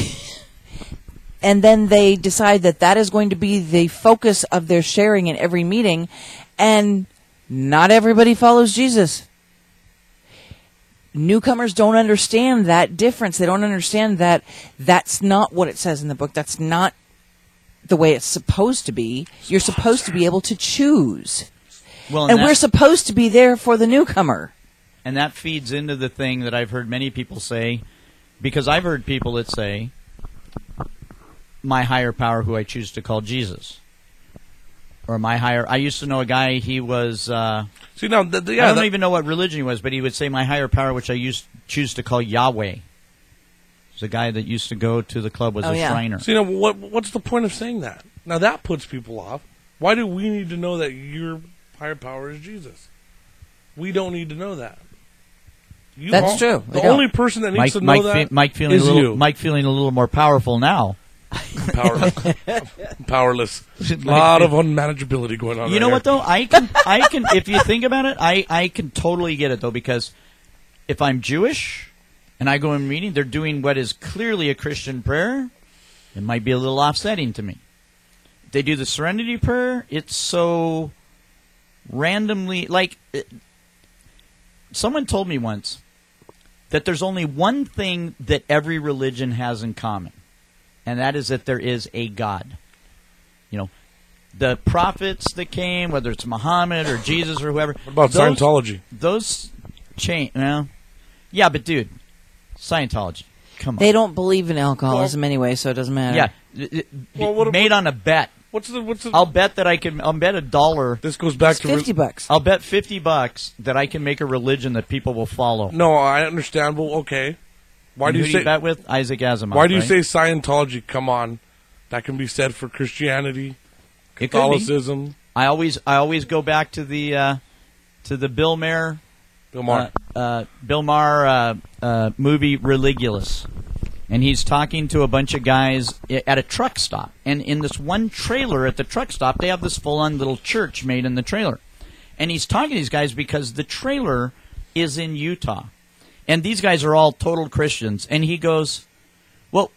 and then they decide that is going to be the focus of their sharing in every meeting, and not everybody follows Jesus. Newcomers don't understand that difference. They don't understand that that's not what it says in the book. That's not the way it's supposed to be. You're supposed to be able to choose. Well, And we're supposed to be there for the newcomer. And that feeds into the thing that I've heard many people say, because I've heard people that say, my higher power who I choose to call Jesus. Or I used to know a guy, he was, See now, I don't even know what religion he was, but he would say my higher power which I choose to call Yahweh. It's a guy that used to go to the club, was Oh, a yeah. Shriner. See now, what's the point of saying that? Now that puts people off. Why do we need to know that your higher power is Jesus? We don't need to know that. That's true. We The don't. only person that needs to know that Mike feeling is a little, you. Mike feeling a little more powerful now. Powerless. Powerless. A lot of unmanageability going on. You know what though? I can if you think about it, I can totally get it though, because if I'm Jewish and I go in a meeting, they're doing what is clearly a Christian prayer, it might be a little offsetting to me. If they do the Serenity Prayer, it's so randomly, like someone told me once that there's only one thing that every religion has in common, and that is that there is a God. You know, the prophets that came, whether it's Muhammad or Jesus or whoever. What about Scientology? Those change. Well, yeah, but dude, Scientology. Come on. They don't believe in alcoholism anyway, so it doesn't matter. Yeah, Well, what made on a bet. What's the? I'll bet that I'll bet $1. This goes back It's to $50. I'll bet $50 that I can make a religion that people will follow. No, I understand. Well, okay. Why And do who you say? bet with Isaac Asimov? Why do you right? say Scientology? Come on, that can be said for Christianity, It could be. Catholicism. I always go back to the Bill Maher Bill Maher. Bill Maher movie Religulous, and he's talking to a bunch of guys at a truck stop, and in this one trailer at the truck stop, they have this full-on little church made in the trailer, and he's talking to these guys because the trailer is in Utah, and these guys are all total Christians, and he goes, "Well,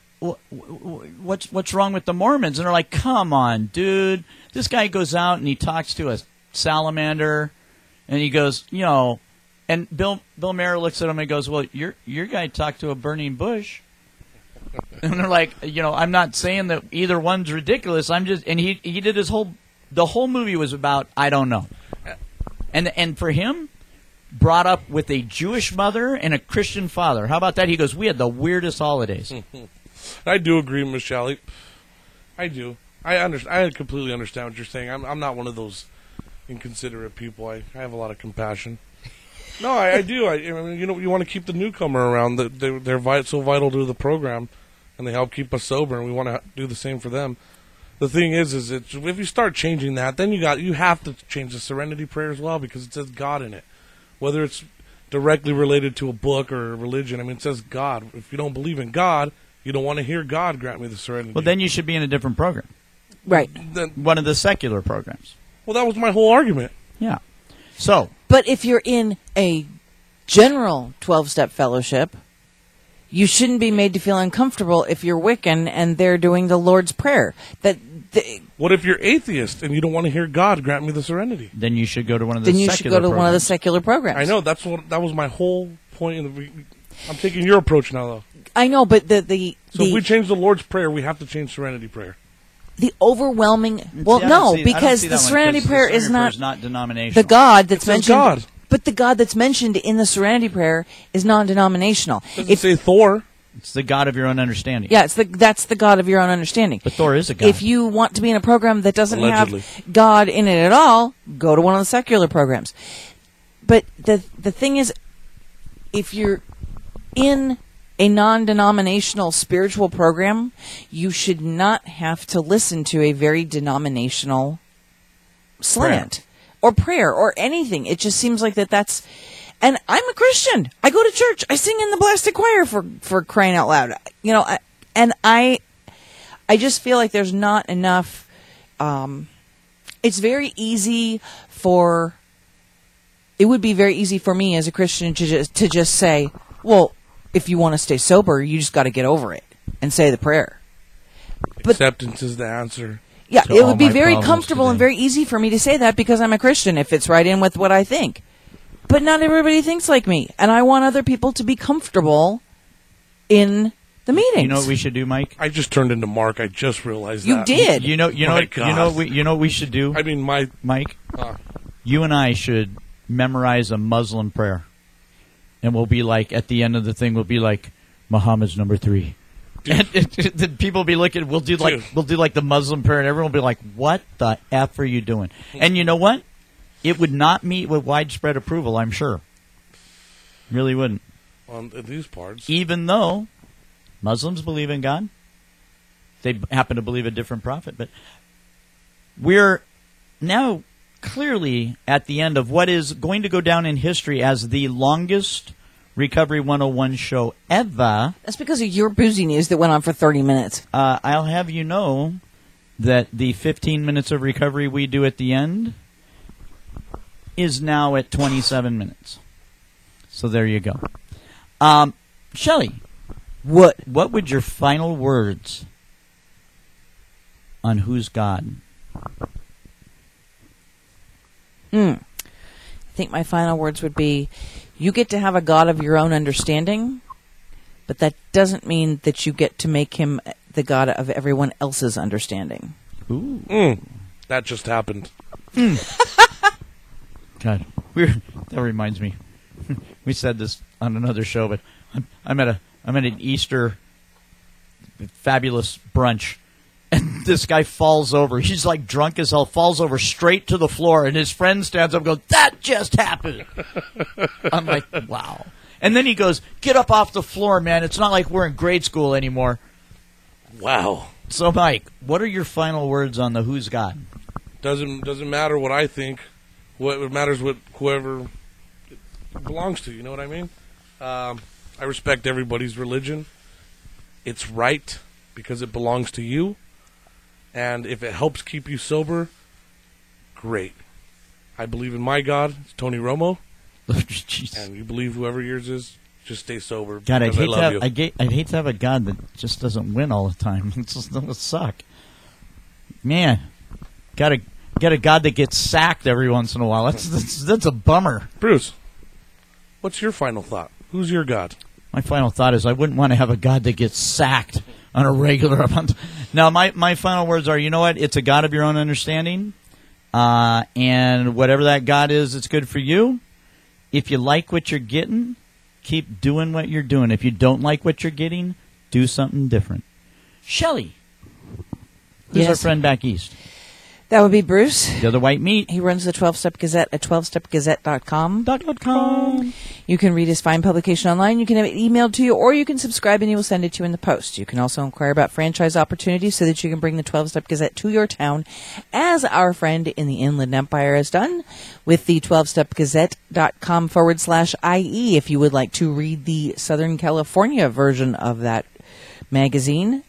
what's wrong with the Mormons?" And they're like, "Come on, dude, this guy goes out and he talks to a salamander, and he goes, you know." And Bill Maher looks at him and goes, "Well, your guy talked to a burning bush." And they're like, I'm not saying that either one's ridiculous. I'm just, and he did the whole movie was about, I don't know. And for him, brought up with a Jewish mother and a Christian father. How about that? He goes, we had the weirdest holidays. I do agree, Miss Shelley. I do. I completely understand what you're saying. I'm not one of those inconsiderate people. I have a lot of compassion. No, I do. I mean, you want to keep the newcomer around. They're so vital to the program, and they help keep us sober, and we want to do the same for them. The thing is if you start changing that, then you have to change the Serenity Prayer as well, because it says God in it. Whether it's directly related to a book or a religion, I mean, it says God. If you don't believe in God, you don't want to hear God grant me the serenity. Well, then you should be in a different program. Right. One of the secular programs. Well, that was my whole argument. Yeah. So, But if you're in a general 12-step fellowship, you shouldn't be made to feel uncomfortable if you're Wiccan and they're doing the Lord's Prayer. What if you're atheist and you don't want to hear God grant me the serenity? then you should go to one of the Then you secular should go to one of the programs. secular programs. I know that was my whole point. I'm taking your approach now, though. I know, but So if we change the Lord's Prayer, we have to change Serenity Prayer. the overwhelming. Well, See, I don't no, see- I don't because see the that one, Serenity 'cause Prayer the is Serenity not denominational. the God that's It says mentioned. God. But the God that's mentioned in the Serenity Prayer is non-denominational. It doesn't say Thor. It's the God of your own understanding. Yeah, that's the God of your own understanding. But Thor is a God. If you want to be in a program that doesn't Allegedly. have God in it at all, go to one of the secular programs. But the thing is, if you're in a non-denominational spiritual program, you should not have to listen to a very denominational slant or prayer or anything. It just seems like that's. And I'm a Christian. I go to church. I sing in the blasted choir for crying out loud. I just feel like there's not enough. It's very easy for. It would be very easy for me as a Christian to just say, well, if you want to stay sober, you just got to get over it and say the prayer. But- Acceptance is the answer. Yeah, To it all would be my very problems comfortable and today. very easy for me to say that because I'm a Christian. It fits right in with what I think. But not everybody thinks like me, and I want other people to be comfortable in the meetings. You know what we should do, Mike? I just turned into Mark. I just realized You that. did. You know My what we should do, I mean, Mike? uh, You and I should memorize a Muslim prayer, and we'll be like at the end of the thing, we'll be like Muhammad's number 3. And then people will be looking. We'll do like the Muslim prayer, and everyone will be like, "What the f are you doing?" And you know what? It would not meet with widespread approval. I'm sure. Really wouldn't. on these parts. Even though Muslims believe in God, they happen to believe a different prophet. But we're now clearly at the end of what is going to go down in history as the longest Recovery 101 show ever. That's because of your boozy news that went on for 30 minutes. I'll have you know that the 15 minutes of recovery we do at the end is now at 27 minutes. So there you go. Shelley, what would your final words on who's God? I think my final words would be, you get to have a God of your own understanding, but that doesn't mean that you get to make him the God of everyone else's understanding. Ooh. That just happened. God, that reminds me. We said this on another show, but I'm at an Easter fabulous brunch, and this guy falls over. He's like drunk as hell, falls over straight to the floor, and his friend stands up and goes, "That just happened." I'm like, wow. And then he goes, "Get up off the floor, man. It's not like we're in grade school anymore." Wow. So, Mike, what are your final words on the Who's God? Doesn't matter what I think. What matters what whoever it belongs to. You know what I mean? I respect everybody's religion. It's right because it belongs to you, and if it helps keep you sober, great. I believe in my God. It's Tony Romo, Jeez. and you believe whoever yours is. Just stay sober. God, I'd because I hate, love you. I'd hate to have a God that just doesn't win all the time. That would suck. Man, got a God that gets sacked every once in a while. That's a bummer. Bruce, what's your final thought? Who's your God? My final thought is I wouldn't want to have a God that gets sacked on a regular amount. Now, my final words are, you know what? It's a God of your own understanding. And whatever that God is, it's good for you. If you like what you're getting, keep doing what you're doing. If you don't like what you're getting, do something different. Shelley, who's our Yes. friend back east? That would be Bruce. The other white meat. He runs the 12-Step Gazette at 12stepgazette.com. .com. You can read his fine publication online. You can have it emailed to you, or you can subscribe and he will send it to you in the post. You can also inquire about franchise opportunities so that you can bring the 12-Step Gazette to your town, as our friend in the Inland Empire has done with the 12stepgazette.com/IE if you would like to read the Southern California version of that magazine.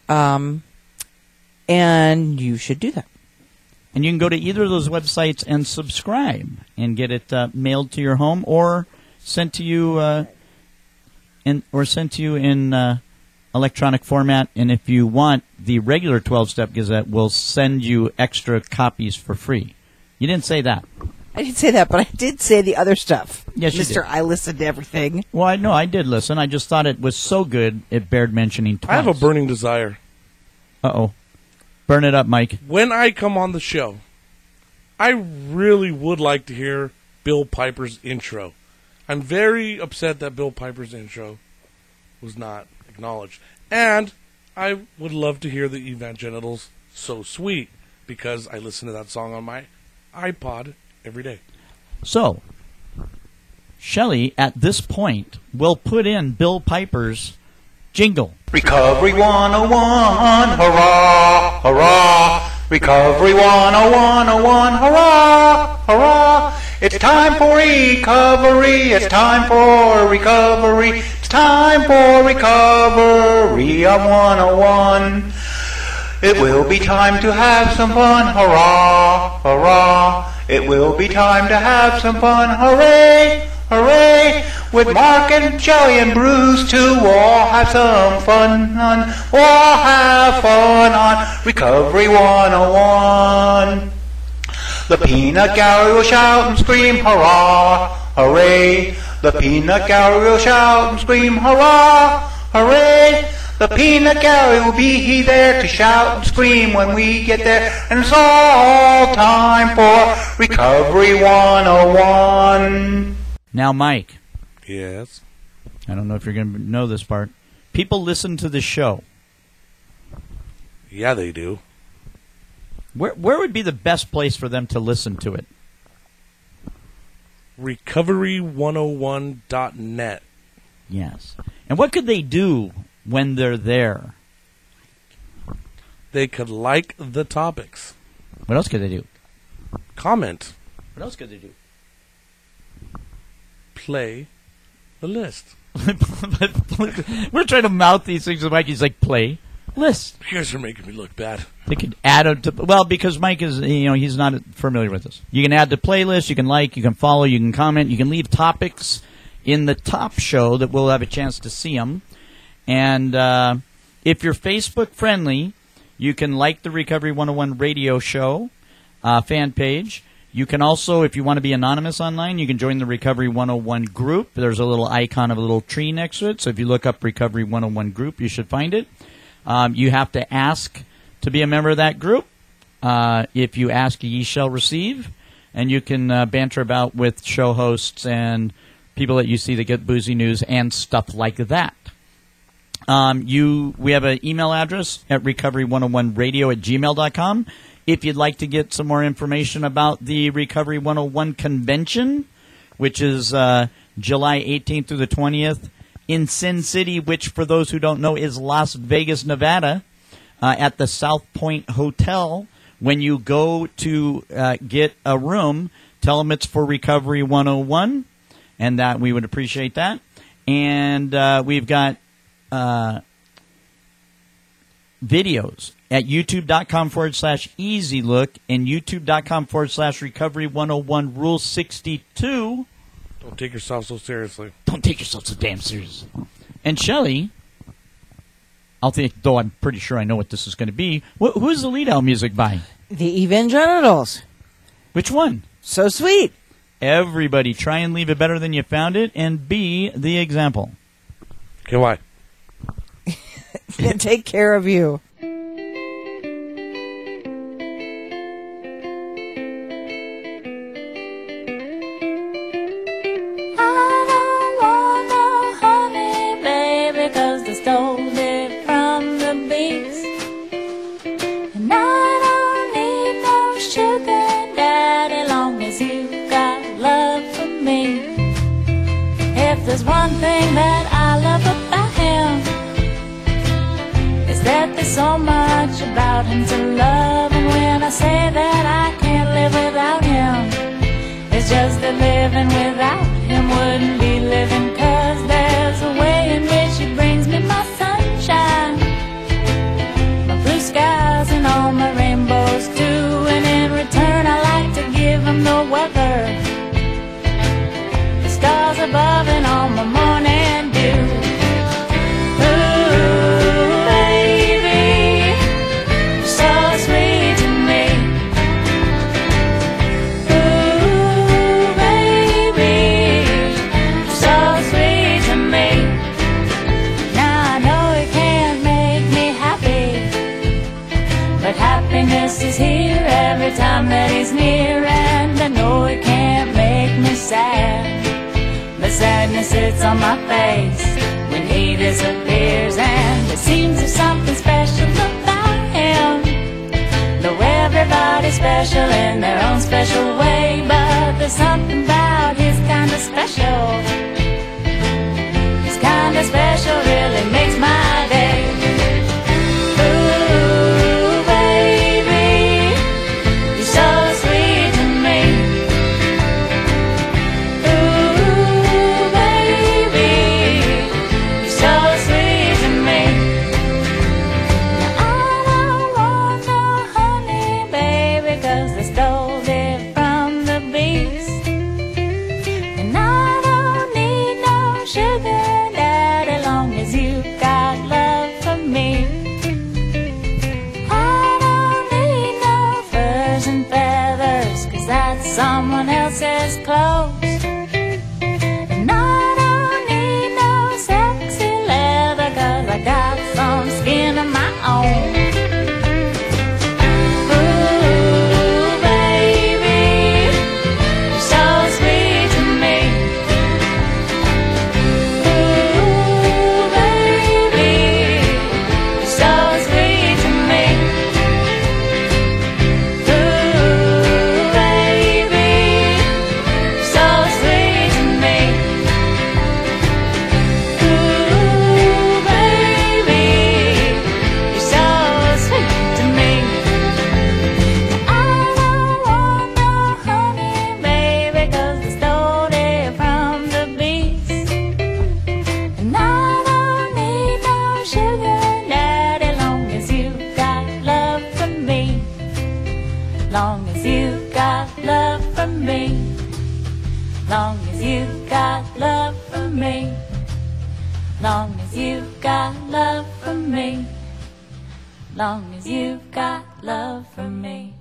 And you should do that. And you can go to either of those websites and subscribe and get it mailed to your home or sent to you in electronic format. And if you want, the regular 12-Step Gazette will send you extra copies for free. You didn't say that. I didn't say that, but I did say the other stuff. Yes, you Mister, did. I listened to everything. Well, I did listen. I just thought it was so good it bared mentioning twice. I have a burning desire. Uh-oh. Burn it up, Mike. When I come on the show, I really would like to hear Bill Piper's intro. I'm very upset that Bill Piper's intro was not acknowledged. And I would love to hear the Evangelicals So Sweet, because I listen to that song on my iPod every day. So, Shelley, at this point, will put in Bill Piper's jingle. Recovery 101, hurrah, hurrah. Recovery 101, hurrah, hurrah. It's time for recovery, it's time for recovery, it's time for recovery on 101. It will be time to have some fun, hurrah, hurrah. It will be time to have some fun, hooray, hooray. With Mark and Joey and Bruce too, we'll have some fun on, we'll have fun on Recovery 101. The peanut gallery will shout and scream, hurrah, hooray. The peanut gallery will shout and scream, hurrah, hooray. The peanut gallery will be there to shout and scream when we get there. And it's all time for Recovery 101. Now, Mike, Yes. I don't know if you're going to know this part. People listen to the show. Yeah, they do. Where would be the best place for them to listen to it? Recovery101.net. Yes. And what could they do when they're there? They could like the topics. What else could they do? Comment. What else could they do? Play the list. We're trying to mouth these things, and Mikey's like, play list. You guys are making me look bad. They could add it to, well, because Mike is, he's not familiar with this. You can add to playlist, you can like, you can follow, you can comment, you can leave topics in the top show that we'll have a chance to see them. And if you're Facebook friendly, you can like the Recovery 101 radio show fan page. You can also, if you want to be anonymous online, you can join the Recovery 101 group. There's a little icon of a little tree next to it. So if you look up Recovery 101 group, you should find it. You have to ask to be a member of that group. If you ask, ye shall receive. And you can banter about with show hosts and people that you see that get boozy news and stuff like that. We have an email address at recovery101radio@gmail.com. If you'd like to get some more information about the Recovery 101 convention, which is July 18th through the 20th in Sin City, which for those who don't know is Las Vegas, Nevada, at the South Point Hotel. When you go to get a room, tell them it's for Recovery 101, and that we would appreciate that. And we've got videos at youtube.com/easylook and youtube.com/recovery 101 rule 62. Don't take yourself so seriously. Don't take yourself so damn seriously. And Shelley, though I'm pretty sure I know what this is going to be. Who's the lead out music by? The Evangelicals. Which one? So Sweet. Everybody try and leave it better than you found it and be the example. Okay, why? Take care of you. Sugar. as you've got love for me. If there's one thing that I love about him, it's that there's so much about him to love. And when I say that I can't live without him, it's just that living without him wouldn't be living. 'Cause there's a way in which he brings me my sunshine, my blue skies and all my rainbows too. And in return I like to give him the weather, the stars above and all my morning dew. Ooh, baby, you're so sweet to me. Ooh, baby, you're so sweet to me. Now I know it can't make me happy, but happiness is here every time that he's near. And I know it can't make me sad, but sadness sits on my face when he disappears. And it seems there's something special about him, though everybody's special in their own special way. But there's something about his kind of special. His kind of special really makes my day. Ooh, baby, you're so sweet to me. Ooh, baby, you're so sweet to me. Now I don't want no honey, baby, 'cause they stole it from the bees. And I don't need no sugar daddy, long as you got love for me. I don't need no furs and feathers, 'cause that's someone else's clothes. And I don't need no sexy leather, 'cause I got some skin of my own. Ooh, baby, you're so sweet to me. Ooh, baby, you're so sweet to me. Ooh, baby, you're so sweet to me. Ooh, baby, you're so sweet to me. I don't want no honey, baby, 'cause they stole it from the bees. And I don't need no sugar daddy, long as you got love for me. Long as you got love for me. Long as you got love for me. Long as you got love for me. Long as you got love for me.